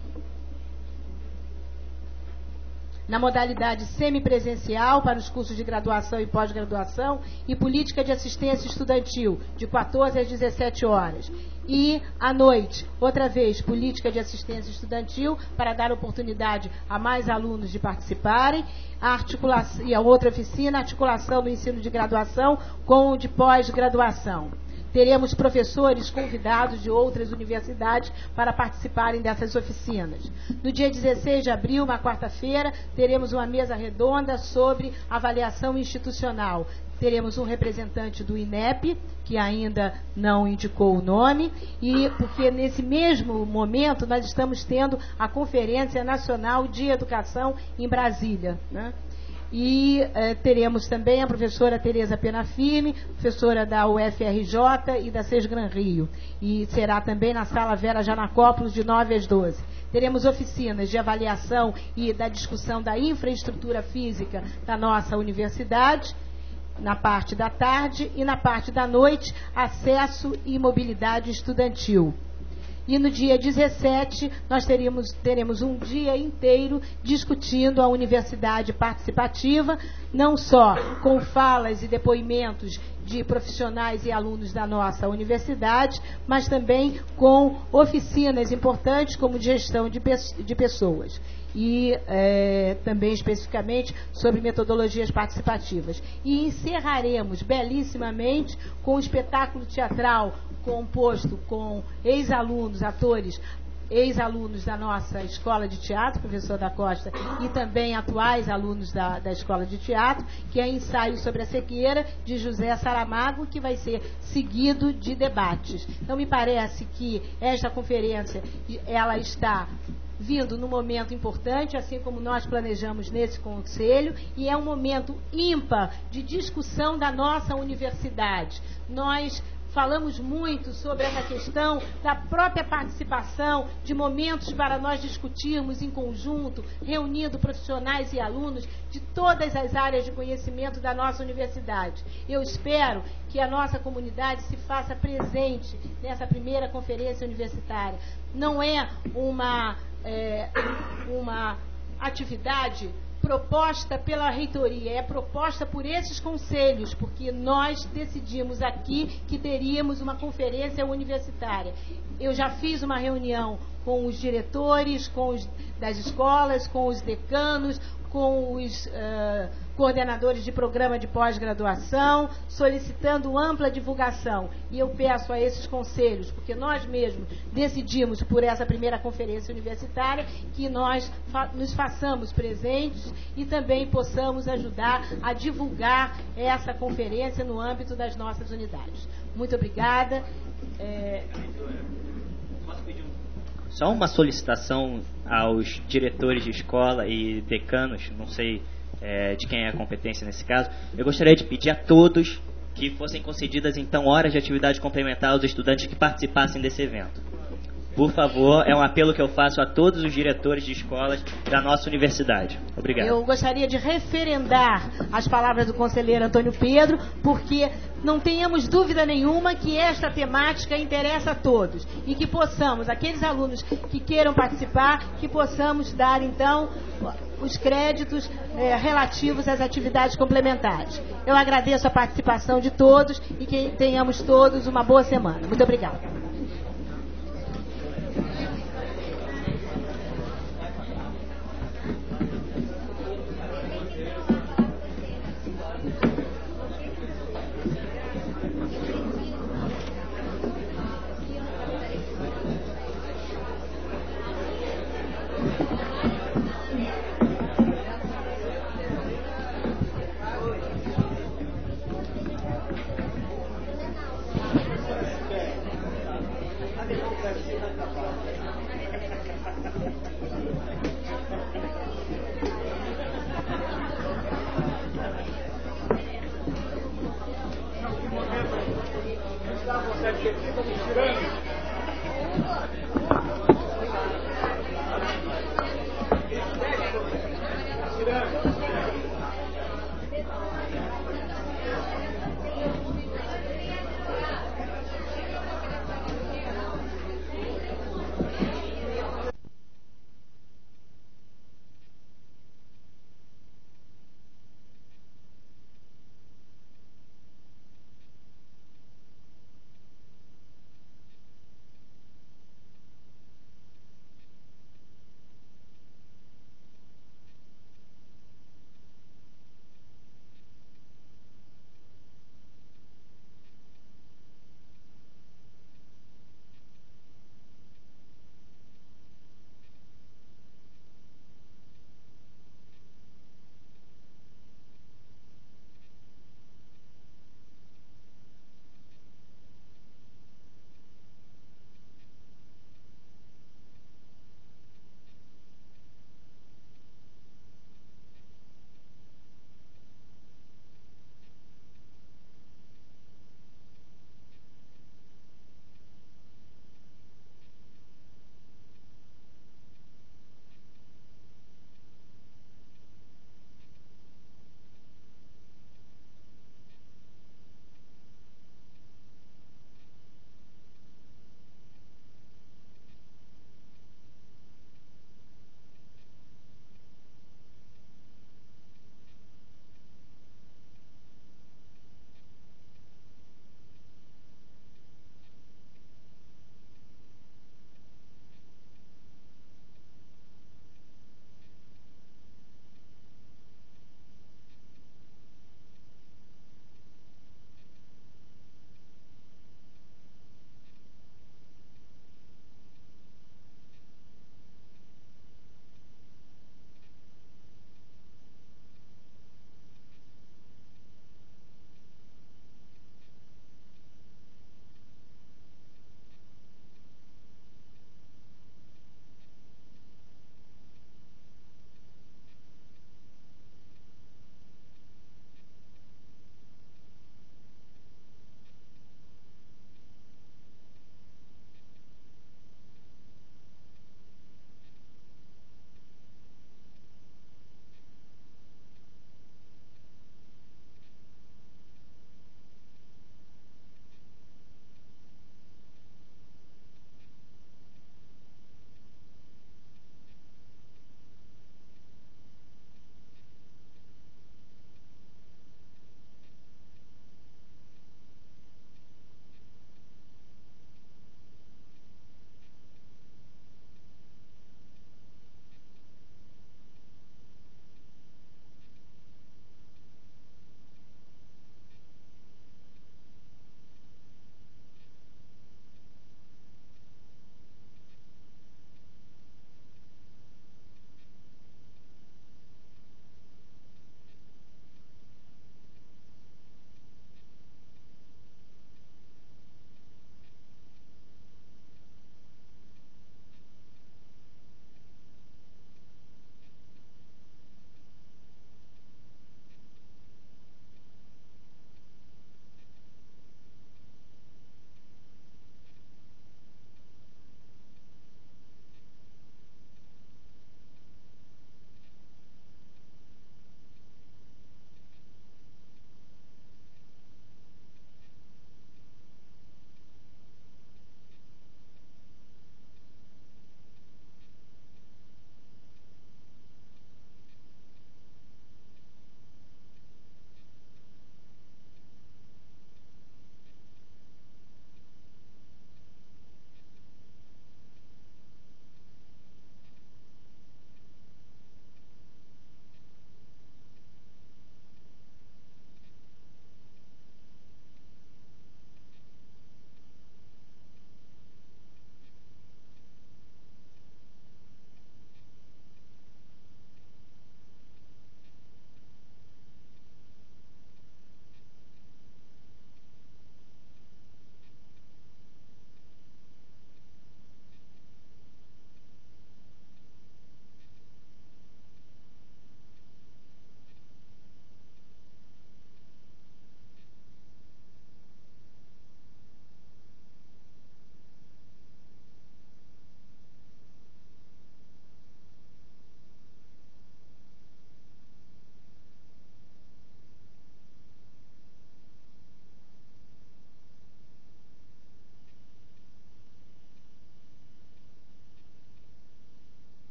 na modalidade semipresencial para os cursos de graduação e pós-graduação e política de assistência estudantil, de quatorze às dezessete horas. E, à noite, outra vez, política de assistência estudantil para dar oportunidade a mais alunos de participarem, a articulação, e a outra oficina, articulação do ensino de graduação com o de pós-graduação. Teremos professores convidados de outras universidades para participarem dessas oficinas. No dia dezesseis de abril, uma quarta-feira, teremos uma mesa redonda sobre avaliação institucional. Teremos um representante do I N E P, que ainda não indicou o nome, e porque nesse mesmo momento nós estamos tendo a Conferência Nacional de Educação em Brasília, né? E eh, teremos também a professora Tereza Penafirme, professora da U F R J e da Sesgran Rio. E será também na Sala Vera Janacópolis, de nove às doze. Teremos oficinas de avaliação e da discussão da infraestrutura física da nossa universidade, na parte da tarde, e na parte da noite, acesso e mobilidade estudantil. E no dia dezessete, nós teremos, teremos um dia inteiro discutindo a universidade participativa, não só com falas e depoimentos de profissionais e alunos da nossa universidade, mas também com oficinas importantes como de gestão de, de pessoas. E é, também especificamente sobre metodologias participativas. E encerraremos belíssimamente com um espetáculo teatral composto com ex-alunos, atores, ex-alunos da nossa escola de teatro, professor da Costa, e também atuais alunos da, da escola de teatro, que é Ensaio sobre a Cegueira, de José Saramago, que vai ser seguido de debates. Então, me parece que esta conferência, ela está vindo num momento importante, assim como nós planejamos nesse conselho, e é um momento ímpar de discussão da nossa universidade. Nós falamos muito sobre essa questão da própria participação, de momentos para nós discutirmos em conjunto, reunindo profissionais e alunos de todas as áreas de conhecimento da nossa universidade. Eu espero que a nossa comunidade se faça presente nessa primeira conferência universitária. Não é uma, é, uma atividade proposta pela reitoria, é proposta por esses conselhos, porque nós decidimos aqui que teríamos uma conferência universitária. Eu já fiz uma reunião com os diretores, com os das escolas, com os decanos, com os uh, coordenadores de programa de pós-graduação, solicitando ampla divulgação. E eu peço a esses conselhos, porque nós mesmos decidimos por essa primeira conferência universitária, que nós fa- nos façamos presentes e também possamos ajudar a divulgar essa conferência no âmbito das nossas unidades. Muito obrigada. É... Só uma solicitação aos diretores de escola e decanos, não sei é, de quem é a competência nesse caso. Eu gostaria de pedir a todos que fossem concedidas então horas de atividade complementar aos estudantes que participassem desse evento. Por favor, é um apelo que eu faço a todos os diretores de escolas da nossa universidade. Obrigado. Eu gostaria de referendar as palavras do conselheiro Antônio Pedro, porque não tenhamos dúvida nenhuma que esta temática interessa a todos e que possamos, aqueles alunos que queiram participar, que possamos dar então os créditos eh, relativos às atividades complementares. Eu agradeço a participação de todos e que tenhamos todos uma boa semana. Muito obrigada.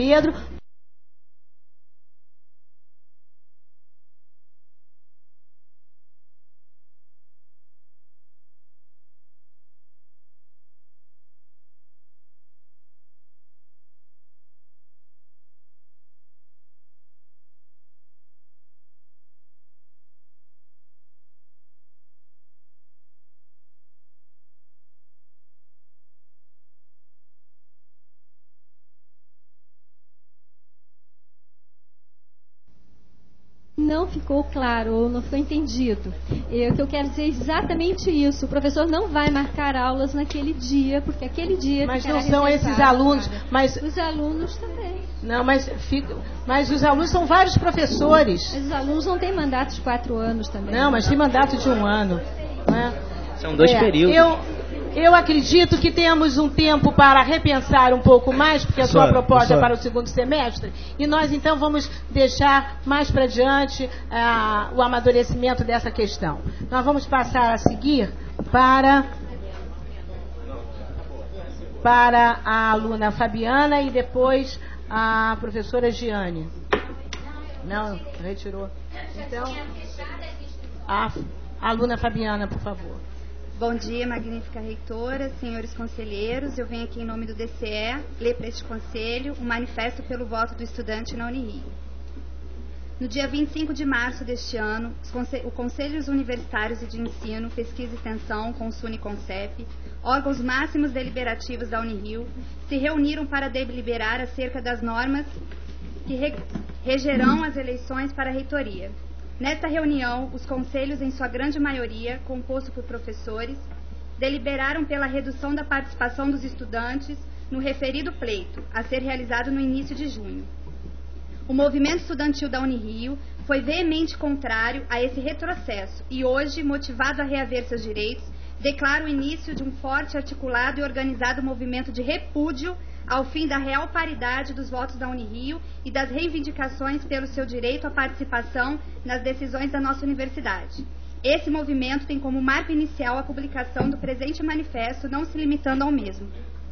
Pedro. Não ficou claro ou não foi entendido. E o que eu quero dizer é exatamente isso. O professor não vai marcar aulas naquele dia, porque aquele dia... Mas não são esses alunos... Mas... Os alunos também. Não, mas, fica... mas os alunos são vários professores. Mas os alunos não têm mandato de quatro anos também. Não, mas tem mandato de um ano. Não é? São dois é, períodos. Eu... Eu acredito que temos um tempo para repensar um pouco mais, porque a sua proposta é para o segundo semestre, e nós então vamos deixar mais para diante ah, o amadurecimento dessa questão. Nós vamos passar a seguir para, para a aluna Fabiana e depois a professora Giane. Não, retirou. Então, a, a aluna Fabiana, por favor. Bom dia, magnífica reitora, senhores conselheiros. Eu venho aqui em nome do D C E ler para este conselho o manifesto pelo voto do estudante na Unirio. No dia vinte e cinco de março deste ano, o Conselhos Universitários e de Ensino, Pesquisa e Extensão, Consun e Concep, órgãos máximos deliberativos da Unirio, se reuniram para deliberar acerca das normas que re regerão as eleições para a reitoria. Nesta reunião, os conselhos, em sua grande maioria, composto por professores, deliberaram pela redução da participação dos estudantes no referido pleito, a ser realizado no início de junho. O movimento estudantil da Unirio foi veemente contrário a esse retrocesso e hoje, motivado a reaver seus direitos, declara o início de um forte, articulado e organizado movimento de repúdio ao fim da real paridade dos votos da Unirio e das reivindicações pelo seu direito à participação nas decisões da nossa universidade. Esse movimento tem como marco inicial a publicação do presente manifesto, não se limitando ao mesmo.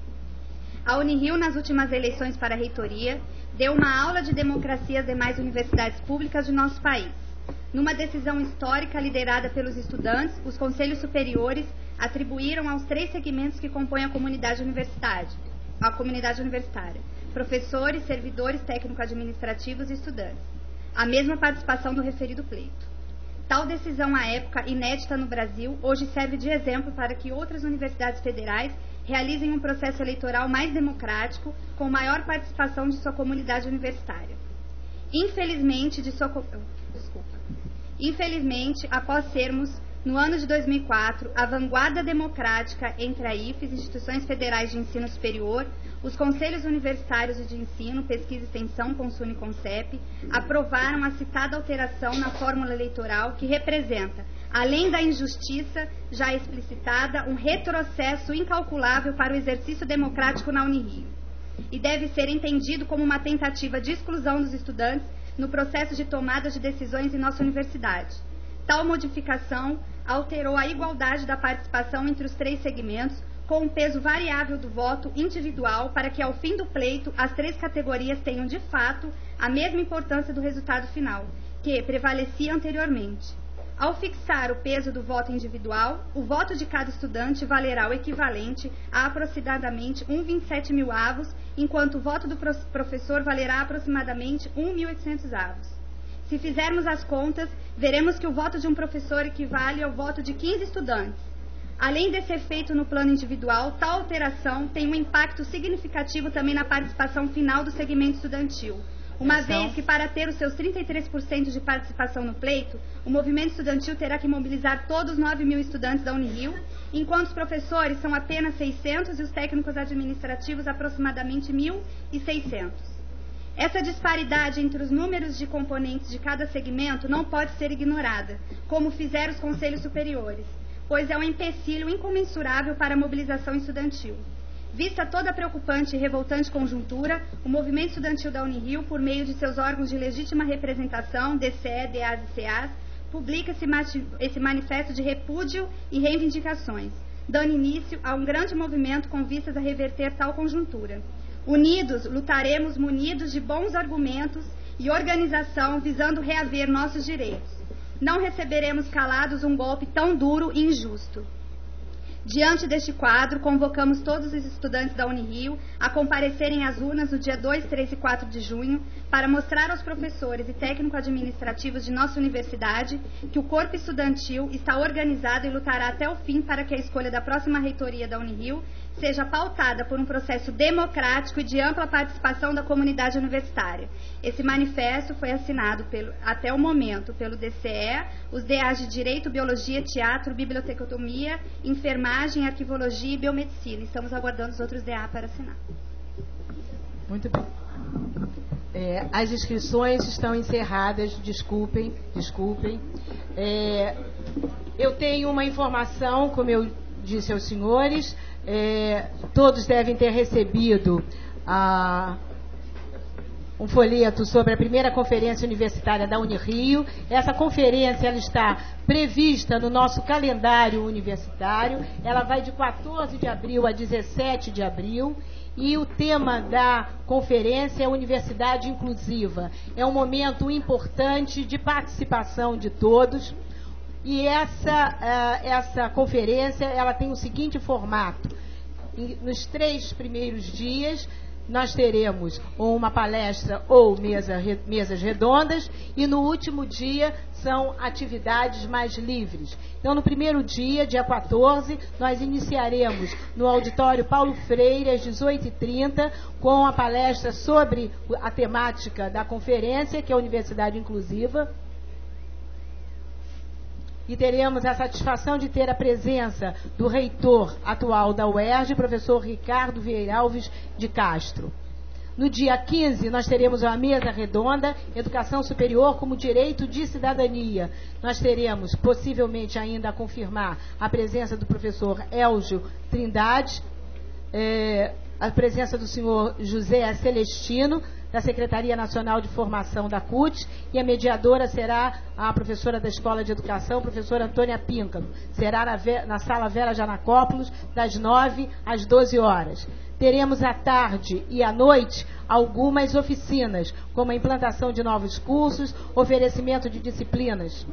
A Unirio, nas últimas eleições para a reitoria, deu uma aula de democracia às demais universidades públicas de nosso país. Numa decisão histórica liderada pelos estudantes, os conselhos superiores atribuíram aos três segmentos que compõem a comunidade universitária, a comunidade universitária, professores, servidores técnico-administrativos e estudantes, a mesma participação do referido pleito. Tal decisão, à época inédita no Brasil, hoje serve de exemplo para que outras universidades federais realizem um processo eleitoral mais democrático, com maior participação de sua comunidade universitária. Infelizmente, de sua... Desculpa. Infelizmente, após sermos, no ano de dois mil e quatro, a vanguarda democrática entre a I F E S, instituições federais de ensino superior, os conselhos universitários de ensino, pesquisa e extensão, Consun e Concep, aprovaram a citada alteração na fórmula eleitoral que representa, além da injustiça já explicitada, um retrocesso incalculável para o exercício democrático na Unirio, e deve ser entendido como uma tentativa de exclusão dos estudantes no processo de tomada de decisões em nossa universidade. Tal modificação alterou a igualdade da participação entre os três segmentos, com um peso variável do voto individual, para que, ao fim do pleito, as três categorias tenham, de fato, a mesma importância do resultado final, que prevalecia anteriormente. Ao fixar o peso do voto individual, o voto de cada estudante valerá o equivalente a aproximadamente um vírgula vinte e sete mil avos, enquanto o voto do professor valerá aproximadamente um mil e oitocentos avos. Se fizermos as contas, veremos que o voto de um professor equivale ao voto de quinze estudantes. Além desse efeito no plano individual, tal alteração tem um impacto significativo também na participação final do segmento estudantil, uma vez que, para ter os seus trinta e três por cento de participação no pleito, o movimento estudantil terá que mobilizar todos os nove mil estudantes da Unirio, enquanto os professores são apenas seiscentos e os técnicos administrativos aproximadamente mil e seiscentos. Essa disparidade entre os números de componentes de cada segmento não pode ser ignorada, como fizeram os conselhos superiores, pois é um empecilho incomensurável para a mobilização estudantil. Vista toda a preocupante e revoltante conjuntura, o movimento estudantil da Unirio, por meio de seus órgãos de legítima representação, D C E, D A S e C A S, publica esse manifesto de repúdio e reivindicações, dando início a um grande movimento com vistas a reverter tal conjuntura. Unidos, lutaremos munidos de bons argumentos e organização visando reaver nossos direitos. Não receberemos calados um golpe tão duro e injusto. Diante deste quadro, convocamos todos os estudantes da Unirio a comparecerem às urnas no dia dois, três e quatro de junho para mostrar aos professores e técnico-administrativos de nossa universidade que o corpo estudantil está organizado e lutará até o fim para que a escolha da próxima reitoria da Unirio seja pautada por um processo democrático e de ampla participação da comunidade universitária. Esse manifesto foi assinado pelo, até o momento pelo D C E, os D As de Direito, Biologia, Teatro, Biblioteconomia, Enfermagem, Arquivologia e Biomedicina. Estamos aguardando os outros D A para assinar. Muito bem. É, as inscrições estão encerradas, desculpem, desculpem. É, eu tenho uma informação, como eu disse aos senhores, é, todos devem ter recebido a, um folheto sobre a primeira conferência universitária da Unirio. Essa conferência ela está prevista no nosso calendário universitário. Ela vai de quatorze de abril a dezessete de abril. E o tema da conferência é Universidade Inclusiva. É um momento importante de participação de todos. E essa, uh, essa conferência ela tem o seguinte formato. E, nos três primeiros dias, nós teremos uma palestra ou mesa, re, mesas redondas, e no último dia são atividades mais livres. Então, no primeiro dia, dia quatorze, nós iniciaremos no auditório Paulo Freire, às dezoito e trinta, com a palestra sobre a temática da conferência, que é a Universidade Inclusiva. E teremos a satisfação de ter a presença do reitor atual da U E R J, professor Ricardo Vieira Alves de Castro. No dia quinze, nós teremos uma mesa redonda, Educação Superior como Direito de Cidadania. Nós teremos, possivelmente ainda a confirmar, a presença do professor Elgio Trindade, eh, a presença do senhor José Celestino, da Secretaria Nacional de Formação da C U T, e a mediadora será a professora da Escola de Educação, professora Antônia Píncaro. Será na, na Sala Vera Janacópolis, das nove às doze horas. Teremos à tarde e à noite algumas oficinas, como a implantação de novos cursos, oferecimento de disciplinas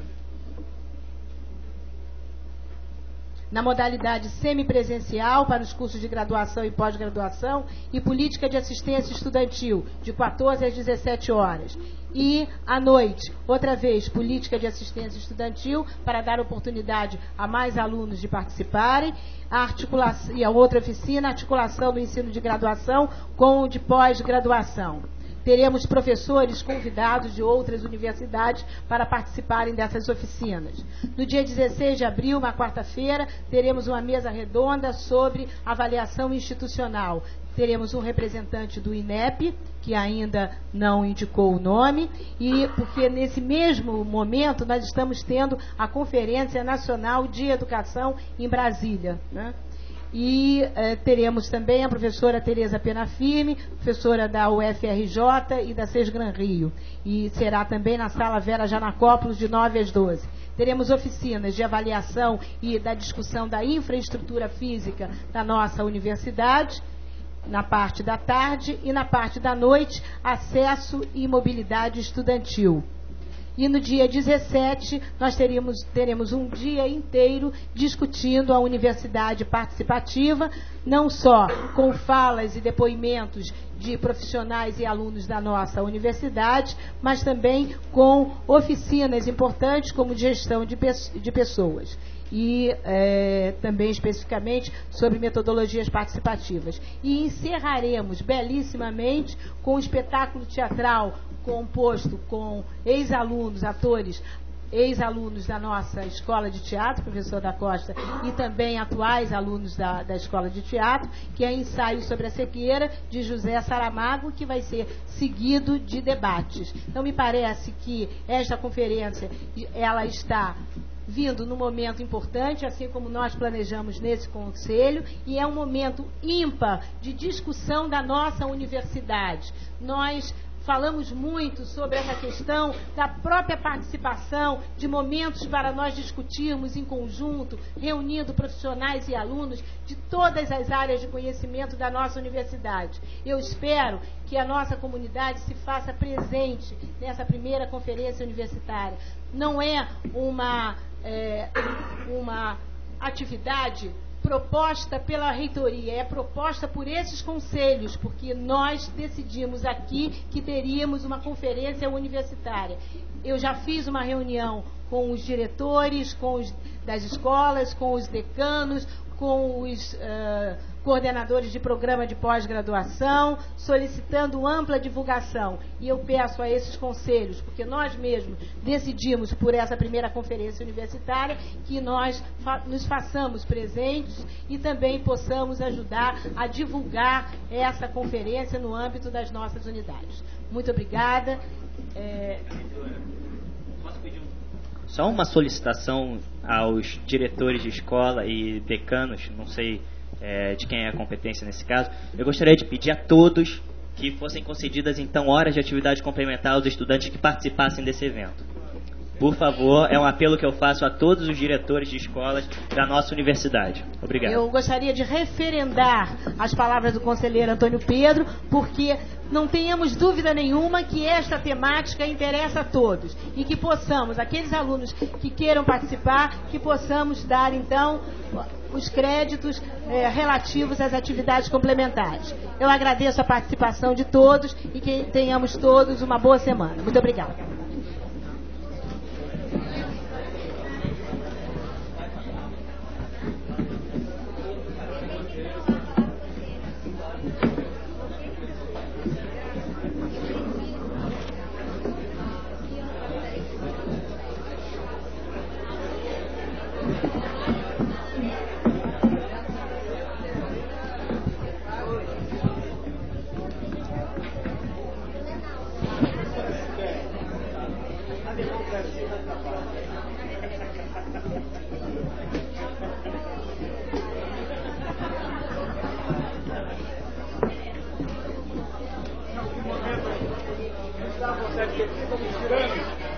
na modalidade semipresencial para os cursos de graduação e pós-graduação e política de assistência estudantil, de quatorze às dezessete horas. E, à noite, outra vez, política de assistência estudantil para dar oportunidade a mais alunos de participarem, a articulação, e a outra oficina, articulação do ensino de graduação com o de pós-graduação. Teremos professores convidados de outras universidades para participarem dessas oficinas. No dia dezesseis de abril, uma quarta-feira, teremos uma mesa redonda sobre avaliação institucional. Teremos um representante do I N E P, que ainda não indicou o nome, e porque nesse mesmo momento nós estamos tendo a Conferência Nacional de Educação em Brasília, né? E eh, teremos também a professora Tereza Penafirme, professora da U F R J e da Sesgran Rio. E será também na Sala Vera Janacópolis, de nove às doze. Teremos oficinas de avaliação e da discussão da infraestrutura física da nossa universidade, na parte da tarde, e na parte da noite, acesso e mobilidade estudantil. E no dia dezessete, nós teremos, teremos um dia inteiro discutindo a universidade participativa, não só com falas e depoimentos de profissionais e alunos da nossa universidade, mas também com oficinas importantes como gestão de, de pessoas. E é, também especificamente sobre metodologias participativas. E encerraremos belíssimamente com um espetáculo teatral composto com ex-alunos, atores, ex-alunos da nossa Escola de Teatro, professor da Costa, e também atuais alunos da, da Escola de Teatro, que é Ensaio sobre a Cegueira, de José Saramago, que vai ser seguido de debates. Então, me parece que esta conferência, ela está vindo num momento importante, assim como nós planejamos nesse conselho, e é um momento ímpar de discussão da nossa universidade. Nós falamos muito sobre essa questão da própria participação, de momentos para nós discutirmos em conjunto, reunindo profissionais e alunos de todas as áreas de conhecimento da nossa universidade. Eu espero que a nossa comunidade se faça presente nessa primeira conferência universitária. Não é uma, é, uma atividade proposta pela reitoria, é proposta por esses conselhos, porque nós decidimos aqui que teríamos uma conferência universitária. Eu já fiz uma reunião com os diretores, com os das escolas, com os decanos, com os uh, coordenadores de programa de pós-graduação, solicitando ampla divulgação. E eu peço a esses conselhos, porque nós mesmos decidimos por essa primeira conferência universitária, que nós fa- nos façamos presentes e também possamos ajudar a divulgar essa conferência no âmbito das nossas unidades. Muito obrigada. É... Só uma solicitação aos diretores de escola e decanos, não sei é, de quem é a competência nesse caso. Eu gostaria de pedir a todos que fossem concedidas, então, horas de atividade complementar aos estudantes que participassem desse evento. Por favor, é um apelo que eu faço a todos os diretores de escolas da nossa universidade. Obrigado. Eu gostaria de referendar as palavras do conselheiro Antônio Pedro, porque não tenhamos dúvida nenhuma que esta temática interessa a todos e que possamos, aqueles alunos que queiram participar, que possamos dar, então, os créditos eh, relativos às atividades complementares. Eu agradeço a participação de todos e que tenhamos todos uma boa semana. Muito obrigada. Estamos tirando.